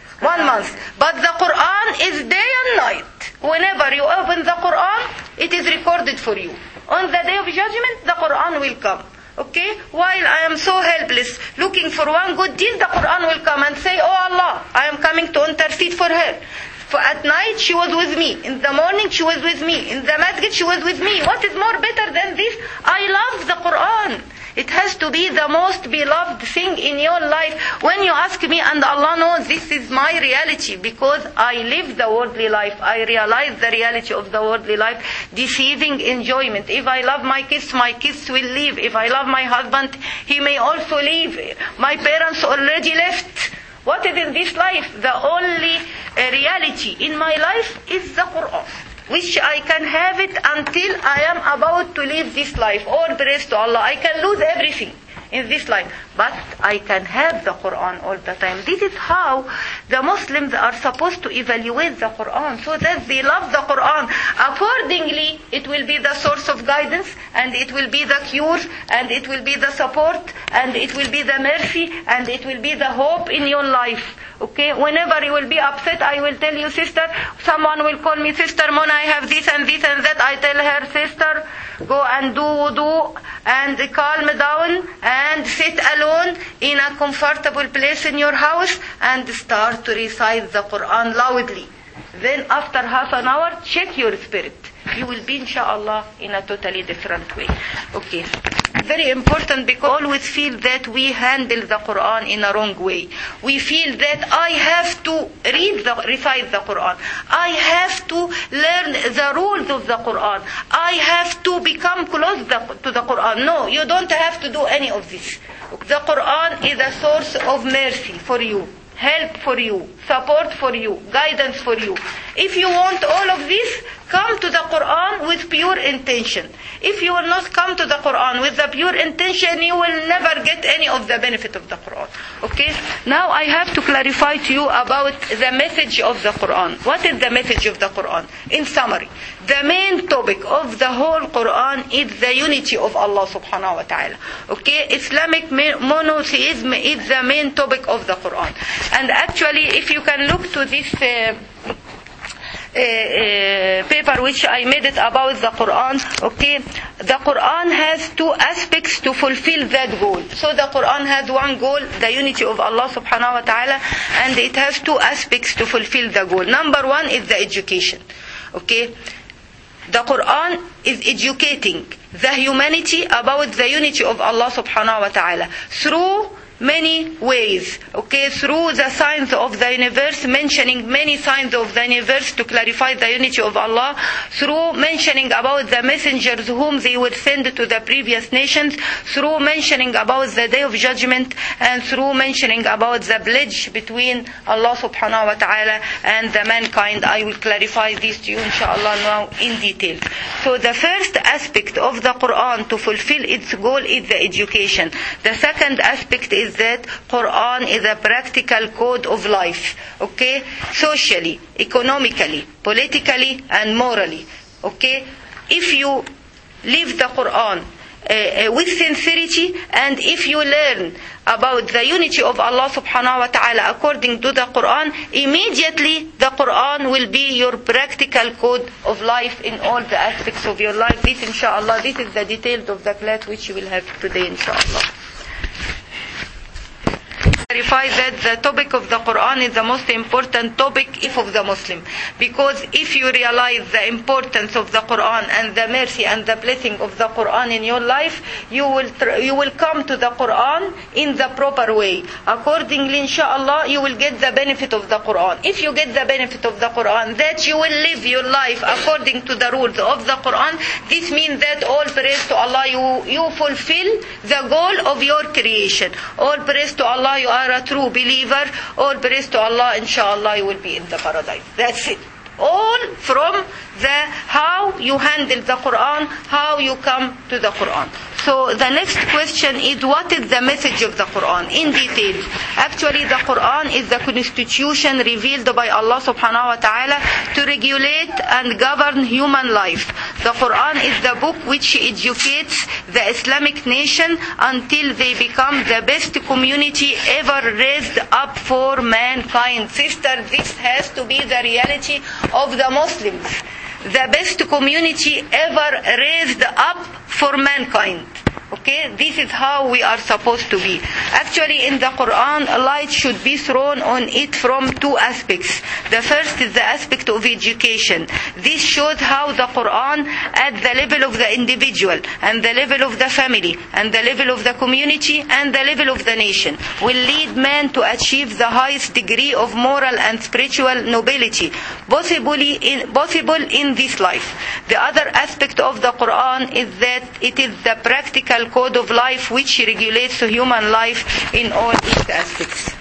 1 month. But the Quran is day and night. Whenever you open the Quran, it is recorded for you. On the day of judgment, the Quran will come. Okay? While I am so helpless, looking for one good deed, the Quran will come and say, oh Allah, I am coming to intercede for her. For at night she was with me. In the morning she was with me. In the masjid she was with me. What is more better than this? I love the Quran. It has to be the most beloved thing in your life. When you ask me, and Allah knows this is my reality, because I live the worldly life. I realize the reality of the worldly life. Deceiving enjoyment. If I love my kids will leave. If I love my husband, he may also leave. My parents already left. What is in this life? The only reality in my life is the Quran, which I can have it until I am about to leave this life. All praise to Allah. I can lose everything in this life, but I can have the Quran all the time. This is how the Muslims are supposed to evaluate the Quran, so that they love the Quran. Accordingly, it will be the source of guidance, and it will be the cure, and it will be the support, and it will be the mercy, and it will be the hope in your life. Okay, whenever you will be upset, I will tell you, sister, someone will call me, Sister Mona, I have this and this and that. I tell her, sister, go and do wudu and calm down and sit alone in a comfortable place in your house and start to recite the Quran loudly. Then after half an hour, check your spirit. You will be, inshallah, in a totally different way. Okay. Very important, because we always feel that we handle the Quran in a wrong way. We feel that I have to recite the Quran. I have to learn the rules of the Quran. I have to become close to the Quran. No, you don't have to do any of this. The Quran is a source of mercy for you, help for you, support for you, guidance for you. If you want all of this, come to the Quran with pure intention. If you will not come to the Quran with the pure intention, you will never get any of the benefit of the Quran. Okay? Now I have to clarify to you about the message of the Quran. What is the message of the Quran? In summary, the main topic of the whole Quran is the unity of Allah subhanahu wa ta'ala. Okay? Islamic monotheism is the main topic of the Quran. And actually, if you can look to this paper which I made it about the Quran, okay, the Quran has two aspects to fulfill that goal. So the Quran has one goal, the unity of Allah subhanahu wa ta'ala, and it has two aspects to fulfill the goal. Number one is the education. Okay, the Quran is educating the humanity about the unity of Allah subhanahu wa ta'ala through many ways, okay, through the signs of the universe, mentioning many signs of the universe to clarify the unity of Allah, through mentioning about the messengers whom they would send to the previous nations, through mentioning about the day of judgment, and through mentioning about the pledge between Allah subhanahu wa ta'ala and the mankind. I will clarify this to you inshallah now in detail. So the first aspect of the Quran to fulfill its goal is the education. The second aspect is is that Quran is a practical code of life, okay? Socially, economically, politically, and morally, okay? If you live the Quran with sincerity, and if you learn about the unity of Allah subhanahu wa ta'ala according to the Quran, immediately the Quran will be your practical code of life in all the aspects of your life. This inshallah, this is the details of the class which you will have today inshallah. Clarify that the topic of the Quran is the most important topic of the Muslim, because if you realize the importance of the Quran and the mercy and the blessing of the Quran in your life, you will come to the Quran in the proper way. Accordingly, inshallah, you will get the benefit of the Quran. If you get the benefit of the Quran, that you will live your life according to the rules of the Quran, this means that all praise to Allah, you fulfill the goal of your creation. All praise to Allah, you are a true believer. All praise to Allah, inshallah you will be in the paradise. That's it. All from the how you handle the Quran, how you come to the Quran. So the next question is, what is the message of the Quran in detail? Actually, the Quran is the constitution revealed by Allah subhanahu wa ta'ala to regulate and govern human life. The Quran is the book which educates the Islamic nation until they become the best community ever raised up for mankind. Sister, this has to be the reality of the Muslims. The best community ever raised up for mankind. Okay, this is how we are supposed to be. Actually, in the Quran, light should be thrown on it from two aspects. The first is the aspect of education. This shows how the Quran, at the level of the individual, and the level of the family, and the level of the community, and the level of the nation, will lead man to achieve the highest degree of moral and spiritual nobility possible in this life. The other aspect of the Quran is that it is the practical code of life which regulates human life in all its aspects.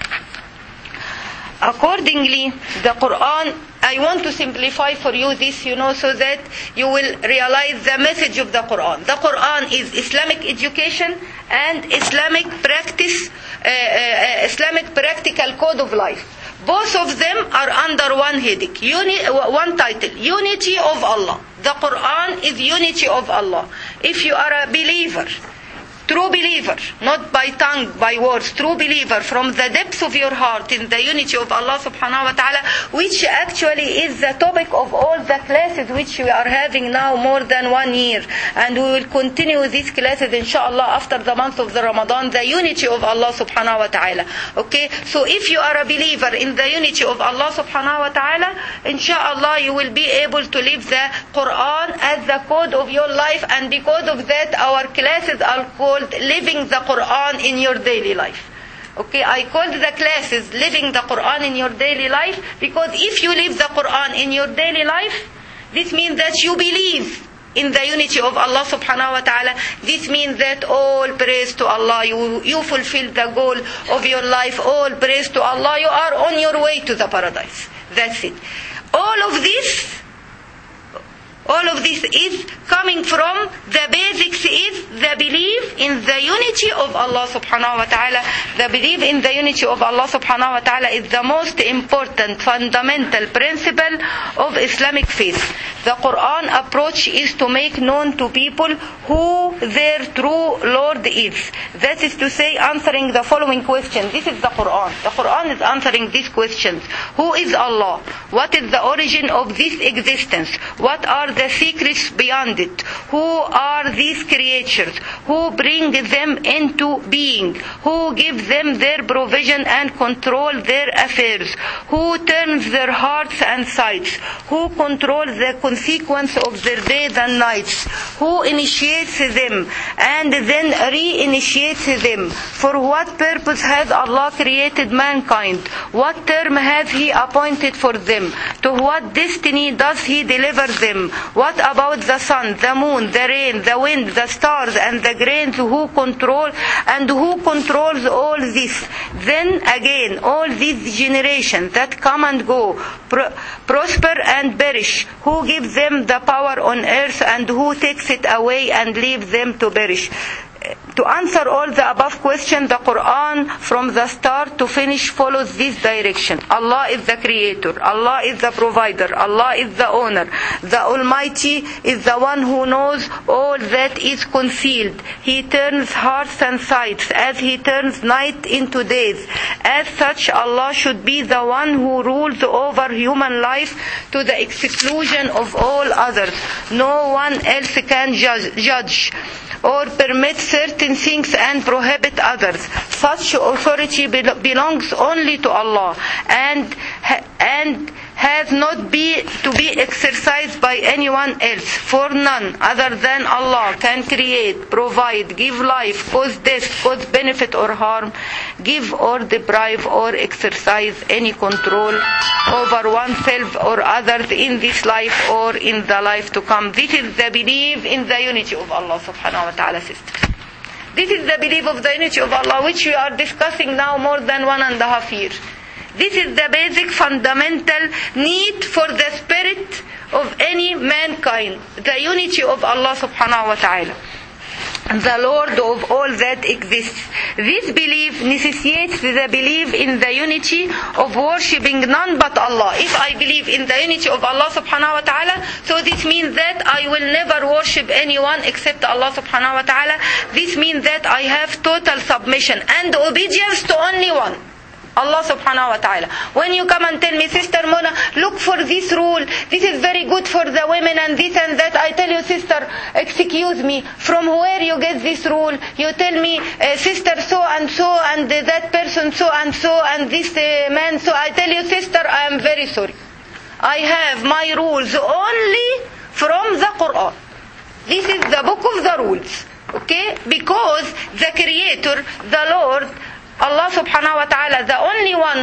Accordingly, the Quran, I want to simplify for you this, so that you will realize the message of the Quran. The Quran is Islamic education and Islamic practice, Islamic practical code of life. Both of them are under one heading, one title, Unity of Allah. The Quran is unity of Allah. If you are a believer, true believer, not by tongue, by words, true believer from the depths of your heart in the unity of Allah subhanahu wa ta'ala, which actually is the topic of all the classes which we are having now more than 1 year, and we will continue these classes inshallah after the month of the Ramadan, the unity of Allah subhanahu wa ta'ala. Okay, so if you are a believer in the unity of Allah subhanahu wa ta'ala, inshallah you will be able to live the Quran as the code of your life, and because of that our classes are called living the Quran in your daily life. Okay, I called the classes living the Quran in your daily life because if you live the Quran in your daily life, this means that you believe in the unity of Allah subhanahu wa ta'ala. This means that all praise to Allah, you fulfill the goal of your life. All praise to Allah, you are on your way to the paradise. That's it. All of this is coming from the basics is the belief in the unity of Allah subhanahu wa ta'ala. The belief in the unity of Allah subhanahu wa ta'ala is the most important fundamental principle of Islamic faith. The Quran approach is to make known to people who their true Lord is. That is to say, answering the following question. This is the Quran. The Quran is answering these questions. Who is Allah? What is the origin of this existence? What are the secrets beyond it? Who are these creatures? Who bring them into being? Who gives them their provision and control their affairs? Who turns their hearts and sights? Who controls the consequence of their days and nights? Who initiates them and then re-initiates them? For what purpose has Allah created mankind? What term has He appointed for them? To what destiny does He deliver them? What about the sun, the moon, the rain, the wind, the stars, and the grains? Who controls all this? Then again, all these generations that come and go, prosper and perish. Who gives them the power on earth and who takes it away and leaves them to perish? to answer all the above questions, the Quran from the start to finish follows this direction. Allah is the creator. Allah is the provider. Allah is the owner. The Almighty is the one who knows all that is concealed. He turns hearts and sights as He turns night into days. As such, Allah should be the one who rules over human life to the exclusion of all others. No one else can judge or permit certain things and prohibit others. Such authority belongs only to Allah and has not to be exercised by anyone else. For none other than Allah can create, provide, give life, cause death, cause benefit or harm, give or deprive or exercise any control over oneself or others in this life or in the life to come. This is the belief in the unity of Allah subhanahu wa ta'ala, sisters. This is the belief of the unity of Allah, which we are discussing now more than 1.5 years. This is the basic fundamental need for the spirit of any mankind, the unity of Allah subhanahu wa ta'ala, the Lord of all that exists. This belief necessitates the belief in the unity of worshipping none but Allah. If I believe in the unity of Allah subhanahu wa ta'ala, so this means that I will never worship anyone except Allah subhanahu wa ta'ala. This means that I have total submission and obedience to only one, Allah subhanahu wa ta'ala. When you come and tell me, Sister Mona, look for this rule, this is very good for the women and this and that, I tell you, sister, excuse me, from where you get this rule? You tell me, sister so and that person so and this man so. I tell you, sister, I am very sorry. I have my rules only from the Quran. This is the book of the rules. Okay? Because the Creator, the Lord, Allah subhanahu wa ta'ala, the only one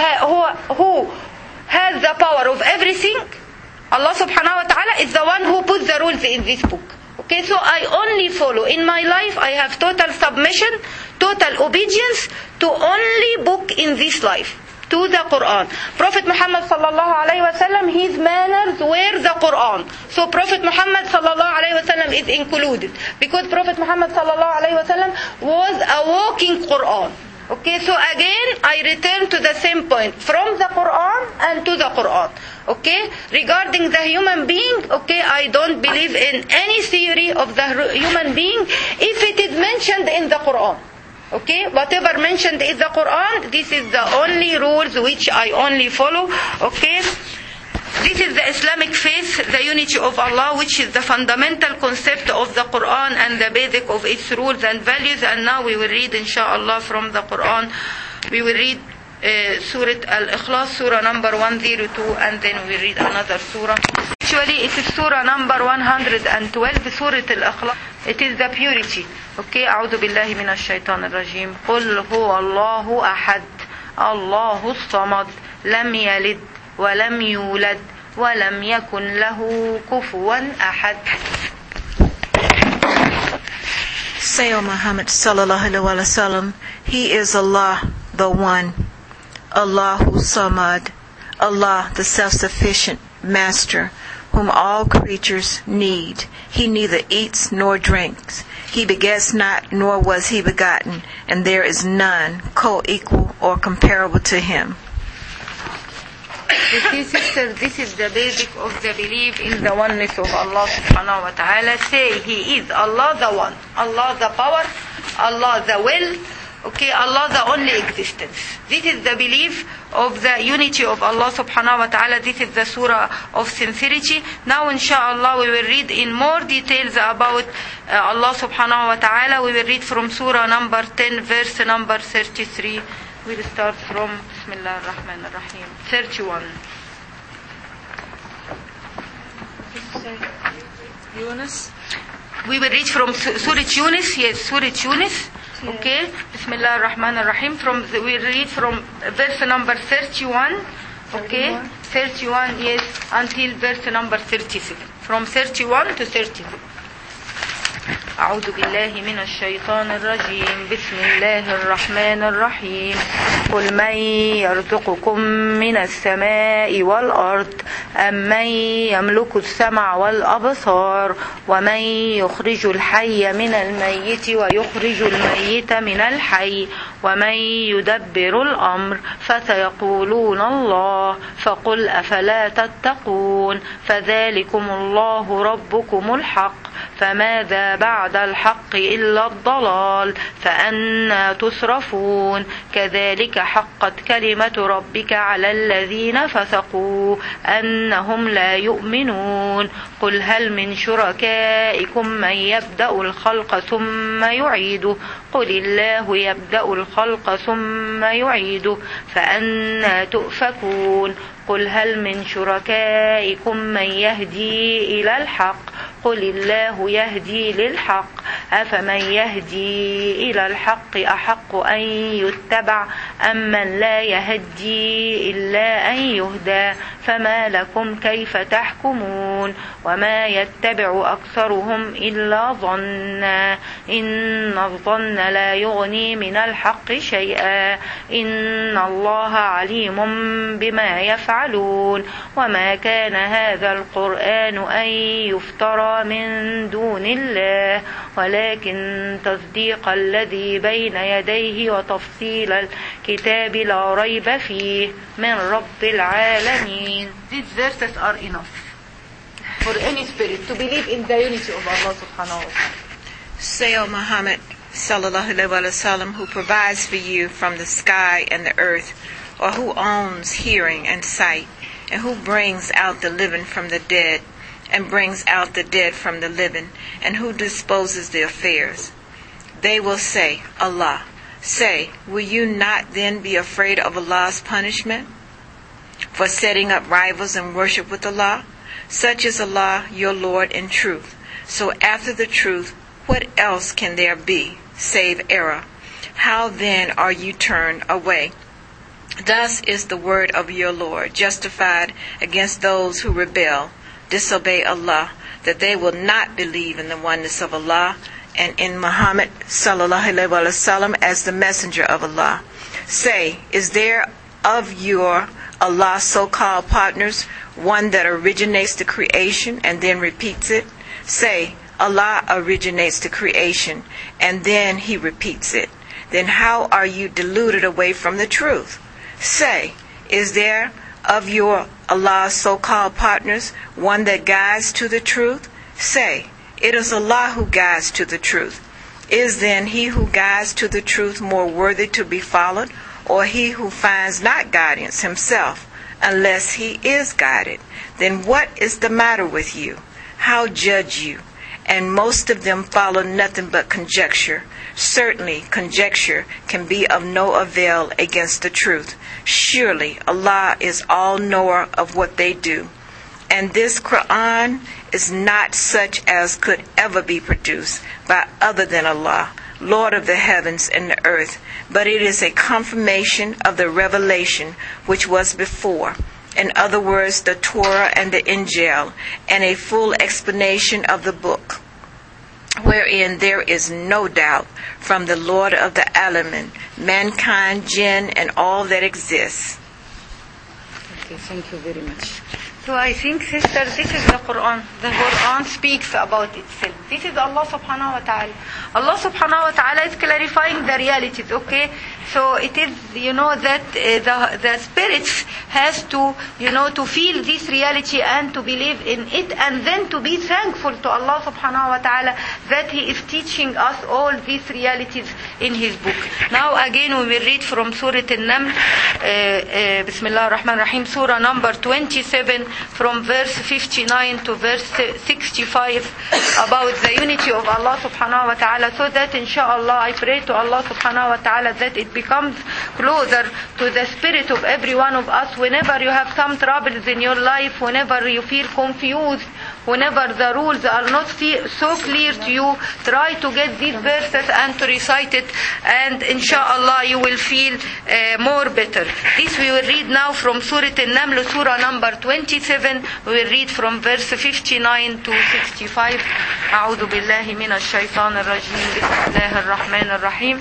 who has the power of everything, Allah subhanahu wa ta'ala is the one who puts the rules in this book. Okay, so I only follow. In my life, I have total submission, total obedience to only book in this life, to the Quran. Prophet Muhammad sallallahu alayhi wa sallam, his manners were the Quran. So Prophet Muhammad sallallahu alayhi wa sallam is included, because Prophet Muhammad sallallahu alayhi wa sallam was a walking Quran. Okay, so again, I return to the same point, from the Quran and to the Quran. Okay, regarding the human being, okay, I don't believe in any theory of the human being if it is mentioned in the Quran. Okay, whatever mentioned in the Quran, this is the only rules which I only follow. Okay, this is the Islamic faith, the unity of Allah, which is the fundamental concept of the Quran and the basic of its rules and values. And now we will read, inshaAllah, from the Quran. We will read Surah Al-Ikhlas, Surah number 102, and then we will read another surah. Actually, it is Surah number 112, Surah Al-Ikhlas. It is the purity. Okay, أعوذ بالله من الشيطان الرجيم. قل هو الله أحد الله الصمد لم يلد ولم يولد ولم يكن له كفوا أحد. Say, O Muhammad sallallahu alaihi wasallam, He is Allah, the One, Allahu Samad, Allah, the self-sufficient Master, whom all creatures need. He neither eats nor drinks. He begets not, nor was He begotten, and there is none co-equal or comparable to Him. Sisters, this is the basic of the belief in the oneness of Allah subhanahu wa ta'ala. Say, He is Allah the One, Allah the Power, Allah the Will, okay, Allah the only existence. This is the belief of the unity of Allah subhanahu wa ta'ala. This is the surah of sincerity. Now inshallah we will read in more details about Allah subhanahu wa ta'ala. We will read from surah number 10, verse number 33. We will start from Bismillah ar-Rahman ar-Rahim 31. Yunus? We will read from Surah Yunus. Yes, Surah Yunus. Okay, Bismillah ar-Rahman ar-Rahim. We will read from verse number 31. Okay, 31, yes, until verse number 37. From 31 to 32. أعوذ بالله من الشيطان الرجيم. بسم الله الرحمن الرحيم. قل من يرزقكم من السماء والأرض أم من يملك السمع والأبصار ومن يخرج الحي من الميت ويخرج الميت من الحي ومن يدبر الأمر فسيقولون الله فقل أفلا تتقون فذلكم الله ربكم الحق فماذا بعد الحق إلا الضلال فأنى تصرفون كذلك حقت كلمة ربك على الذين فسقوا أنهم لا يؤمنون قل هل من شركائكم من يبدأ الخلق ثم يعيده قل الله يبدأ الخلق ثم يعيده فأنى تؤفكون قل هل من شركائكم من يهدي إلى الحق قل الله يهدي للحق أفمن يهدي إلى الحق أحق أن يتبع أم من لا يهدي إلا أن يهدى فما لكم كيف تحكمون وما يتبع أكثرهم إلا ظنا إن الظن لا يغني من الحق شيئا إن الله عليم بما يفعلون وما كان هذا القرآن أن يفترى من دون الله ولكن تصديق الذي بين يديه وتفصيل الكتاب لا ريب فيه من رب العالمين. These verses are enough for any spirit to believe in the unity of Allah subhanahu wa ta'ala. Say, O Muhammad sallallahu alaihi wasallam, who provides for you from the sky and the earth, or who owns hearing and sight, and who brings out the living from the dead, and brings out the dead from the living, and who disposes the affairs. They will say, Allah. Say, will you not then be afraid of Allah's punishment for setting up rivals in worship with Allah? Such is Allah, your Lord, in truth. So after the truth, what else can there be save error? How then are you turned away? Thus is the word of your Lord justified against those who rebel, disobey Allah, that they will not believe in the oneness of Allah and in Muhammad sallallahu alaihi wasallam as the messenger of Allah. Say, is there of your Allah so-called partners one that originates the creation and then repeats it? Say, Allah originates the creation and then he repeats it. Then how are you deluded away from the truth? Say, is there of your Allah's so-called partners one that guides to the truth? Say, it is Allah who guides to the truth. Is then he who guides to the truth more worthy to be followed, or he who finds not guidance himself, unless he is guided? Then what is the matter with you? How judge you? And most of them follow nothing but conjecture. Certainly, conjecture can be of no avail against the truth. Surely, Allah is all-knower of what they do. And this Quran is not such as could ever be produced by other than Allah, Lord of the heavens and the earth, but it is a confirmation of the revelation which was before. In other words, the Torah and the Injil, and a full explanation of the book, wherein there is no doubt from the Lord of the Alamin, mankind, jinn, and all that exists. Okay, thank you very much. So I think, sister, this is the Quran. The Quran speaks about itself. This is Allah subhanahu wa ta'ala. Allah subhanahu wa ta'ala is clarifying the realities, okay? So it is, that the spirits has to, to feel this reality and to believe in it, and then to be thankful to Allah subhanahu wa ta'ala that He is teaching us all these realities in His book. Now again we will read from Surah An-Naml, Bismillah ar-Rahman ar-Rahim, Surah number 27, from verse 59 to verse 65, about the unity of Allah subhanahu wa ta'ala, so that inshallah I pray to Allah subhanahu wa ta'ala that it becomes closer to the spirit of every one of us. Whenever you have some troubles in your life, whenever you feel confused, Whenever the rules are not so clear to you, try to get these verses and to recite it, and inshallah you will feel more better. This we will read now from Surah An-Naml, Surah number 27. We will read from verse 59 to 65. أعوذ بالله من الشيطان الرجيم. بسم الله الرحمن الرحيم.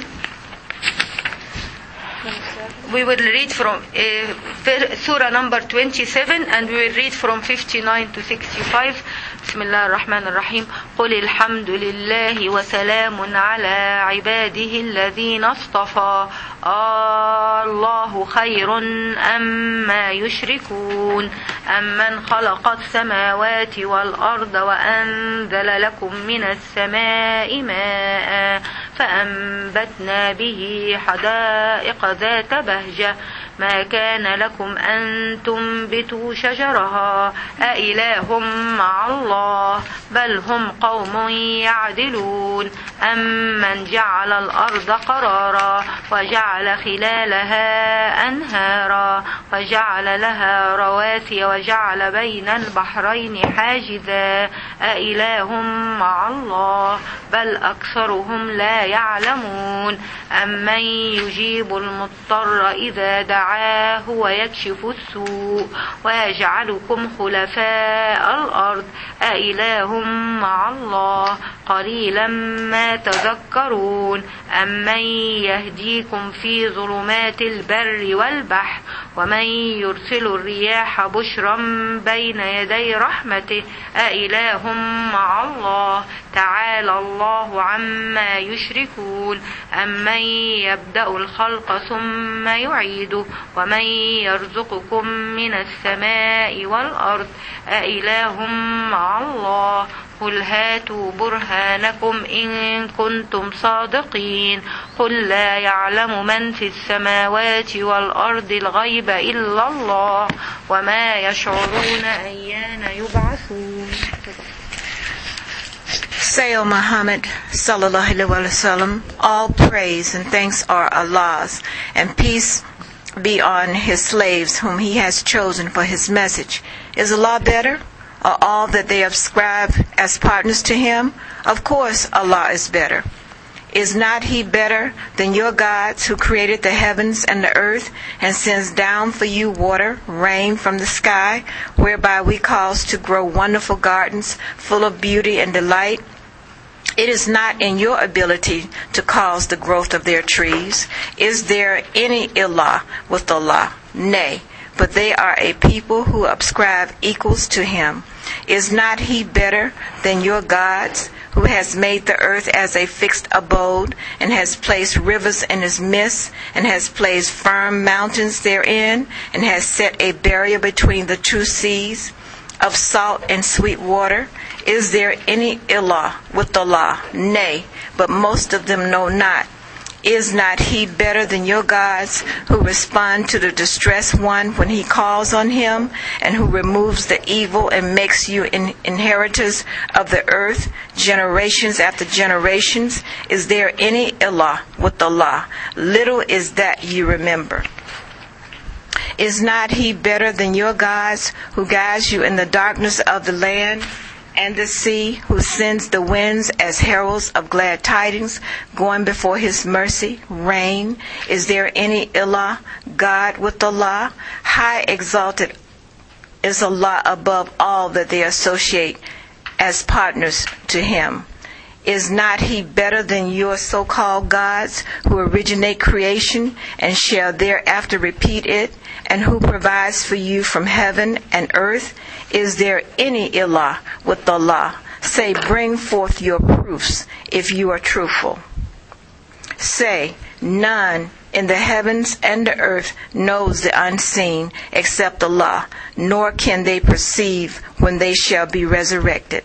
We will read from Surah number 27 and we will read from 59 to 65. بسم الله الرحمن الرحيم. قل الحمد لله وسلام على عباده الذين اصطفى الله خير أما يشركون أمن خلق السماوات والأرض وأنزل لكم من السماء ماء فأنبتنا به حدائق ذات بهجة ما كان لكم أن تنبتوا شجرها أإله مع الله بل هم قوم يعدلون أمن جعل الأرض قرارا وجعل خلالها أنهارا وجعل لها رواسي وجعل بين البحرين حاجزا أإله مع الله بل أكثرهم لا يعلمون أمن يجيب المضطر إذا دعاه ويكشف السوء ويجعلكم خلفاء الأرض أإله مع الله قليلا ما تذكرون أمن يهديكم في ظلمات البر والبحر ومن يرسل الرياح بشرا بين يدي رحمته أإله مع الله تعالى الله عما يشركون أمن يبدأ الخلق ثم يعيده ومن يرزقكم من السماء والأرض أإله مع الله قل هاتوا برهانكم إن كنتم صادقين قل لا يعلم من في السماوات والأرض الغيب إلا الله وما يشعرون أيان يبعثون. Say, O Muhammad, sallallahu alaihi wasallam, all praise and thanks are Allah's, and peace be on his slaves whom he has chosen for his message. Is Allah better? Or all that they ascribe as partners to him? Of course Allah is better. Is not he better than your gods who created the heavens and the earth and sends down for you water, rain from the sky, whereby we cause to grow wonderful gardens full of beauty and delight? It is not in your ability to cause the growth of their trees. Is there any ilah with Allah? Nay, but they are a people who ascribe equals to him. Is not he better than your gods, who has made the earth as a fixed abode, and has placed rivers in its midst, and has placed firm mountains therein, and has set a barrier between the two seas, of salt and sweet water? Is there any ilah with Allah? Nay, but most of them know not. Is not he better than your gods, who respond to the distressed one when he calls on him, and who removes the evil and makes you inheritors of the earth, generations after generations? Is there any ilah with Allah? Little is that you remember. Is not he better than your gods, who guides you in the darkness of the land and the sea, who sends the winds as heralds of glad tidings, going before his mercy, rain? Is there any ilah, God with Allah? High exalted is Allah above all that they associate as partners to him. Is not he better than your so-called gods, who originate creation and shall thereafter repeat it, and who provides for you from heaven and earth? Is there any ilah with Allah? Say, bring forth your proofs if you are truthful. Say, none in the heavens and the earth knows the unseen except Allah, nor can they perceive when they shall be resurrected.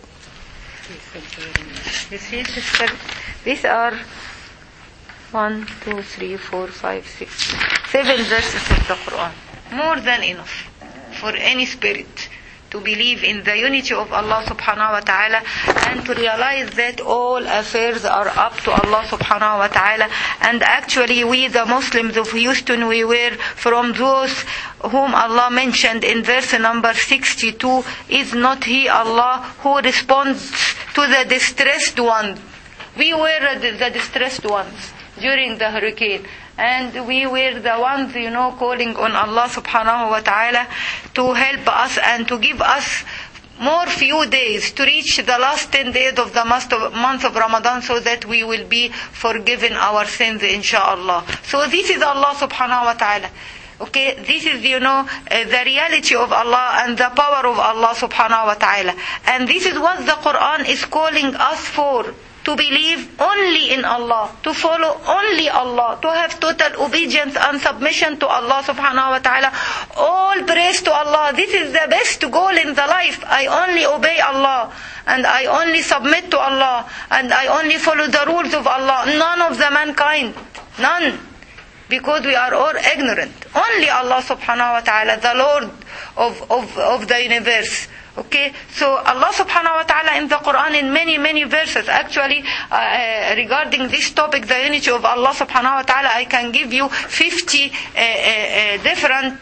These are 1, 2, 3, 4, 5, 6, 7 verses of the Quran. More than enough for any spirit to believe in the unity of Allah subhanahu wa ta'ala, and to realize that all affairs are up to Allah subhanahu wa ta'ala. And actually we, the Muslims of Houston, we were from those whom Allah mentioned in verse number 62. Is not He Allah who responds to the distressed ones? We were the distressed ones during the hurricane. And we were the ones, calling on Allah subhanahu wa ta'ala to help us and to give us more few days to reach the last 10 days of the month of Ramadan, so that we will be forgiven our sins, inshallah. So this is Allah subhanahu wa ta'ala. Okay, this is, the reality of Allah and the power of Allah subhanahu wa ta'ala. And this is what the Quran is calling us for. To believe only in Allah, to follow only Allah, to have total obedience and submission to Allah subhanahu wa ta'ala. All praise to Allah. This is the best goal in the life. I only obey Allah, and I only submit to Allah, and I only follow the rules of Allah. None of the mankind. None. Because we are all ignorant. Only Allah subhanahu wa ta'ala, the Lord of the universe. Okay, so Allah subhanahu wa ta'ala in the Quran in many verses, actually regarding this topic, the unity of Allah subhanahu wa ta'ala, I can give you 50 different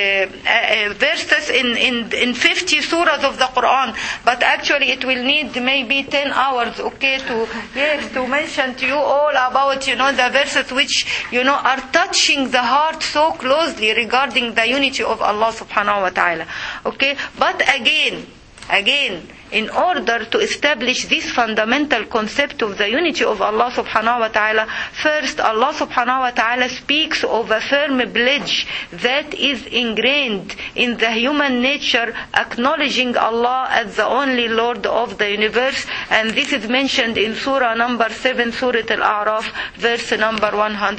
verses in 50 surahs of the Quran, but actually it will need maybe 10 hours, okay, to mention to you all about, the verses which, are touching the heart so closely regarding the unity of Allah subhanahu wa ta'ala. Okay, but again, in order to establish this fundamental concept of the unity of Allah subhanahu wa ta'ala, first Allah subhanahu wa ta'ala speaks of a firm pledge that is ingrained in the human nature, acknowledging Allah as the only Lord of the universe, and this is mentioned in Surah number 7, Surah Al-A'raf, verse number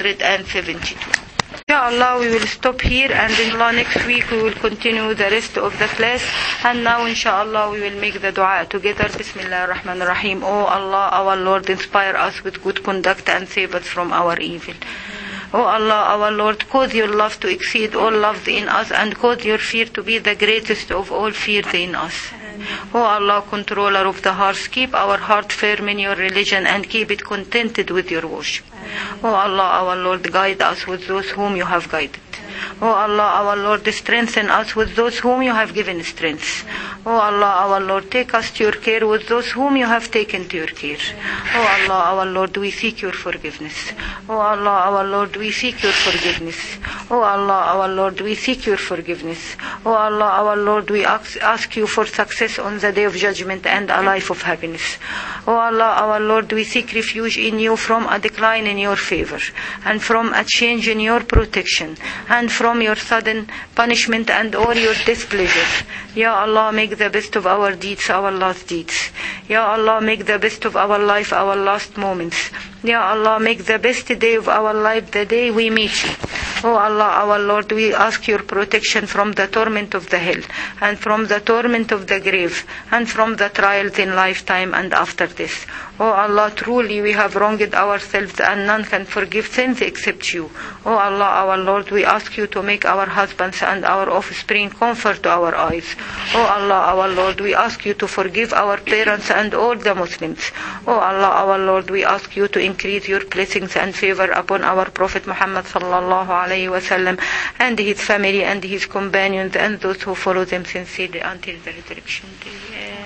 172. Inshallah, we will stop here, and inshallah next week we will continue the rest of the class. And now inshallah we will make the dua together. Bismillah ar-Rahman ar-Rahim. Oh Allah, our Lord, inspire us with good conduct and save us from our evil. Oh Allah, our Lord, cause your love to exceed all love in us, and cause your fear to be the greatest of all fears in us. Oh Allah, controller of the hearts, keep our heart firm in your religion and keep it contented with your worship. Oh Allah, our Lord, guide us with those whom you have guided. Oh Allah, our Lord, strengthen us with those whom you have given strength. Oh Allah, our Lord, take us to your care with those whom you have taken to your care. Oh Allah, our Lord, we seek your forgiveness. Oh Allah, our Lord, we seek your forgiveness. Oh Allah, our Lord, we seek your forgiveness. Oh Allah, our Lord, we ask you for success on the day of judgment and a life of happiness. Oh Allah, our Lord, we seek refuge in you from a decline in your favor, and from a change in your protection, and from your sudden punishment and all your displeasure. Ya Allah, make the best of our deeds our last deeds. Ya Allah, make the best of our life our last moments. Ya Allah, make the best day of our life the day we meet you. Oh Allah, our Lord, we ask your protection from the torment of the hell, and from the torment of the grave, and from the trials in lifetime and after this. Oh Allah, truly we have wronged ourselves, and none can forgive sins except you. Oh Allah, our Lord, we ask you to make our husbands and our offspring comfort to our eyes. Oh Allah, our Lord, we ask you to forgive our parents and all the Muslims. Oh Allah, our Lord, we ask you to increase your blessings and favor upon our Prophet Muhammad sallallahu alayhi wa sallam, and his family and his companions, and those who follow them sincerely until the resurrection day.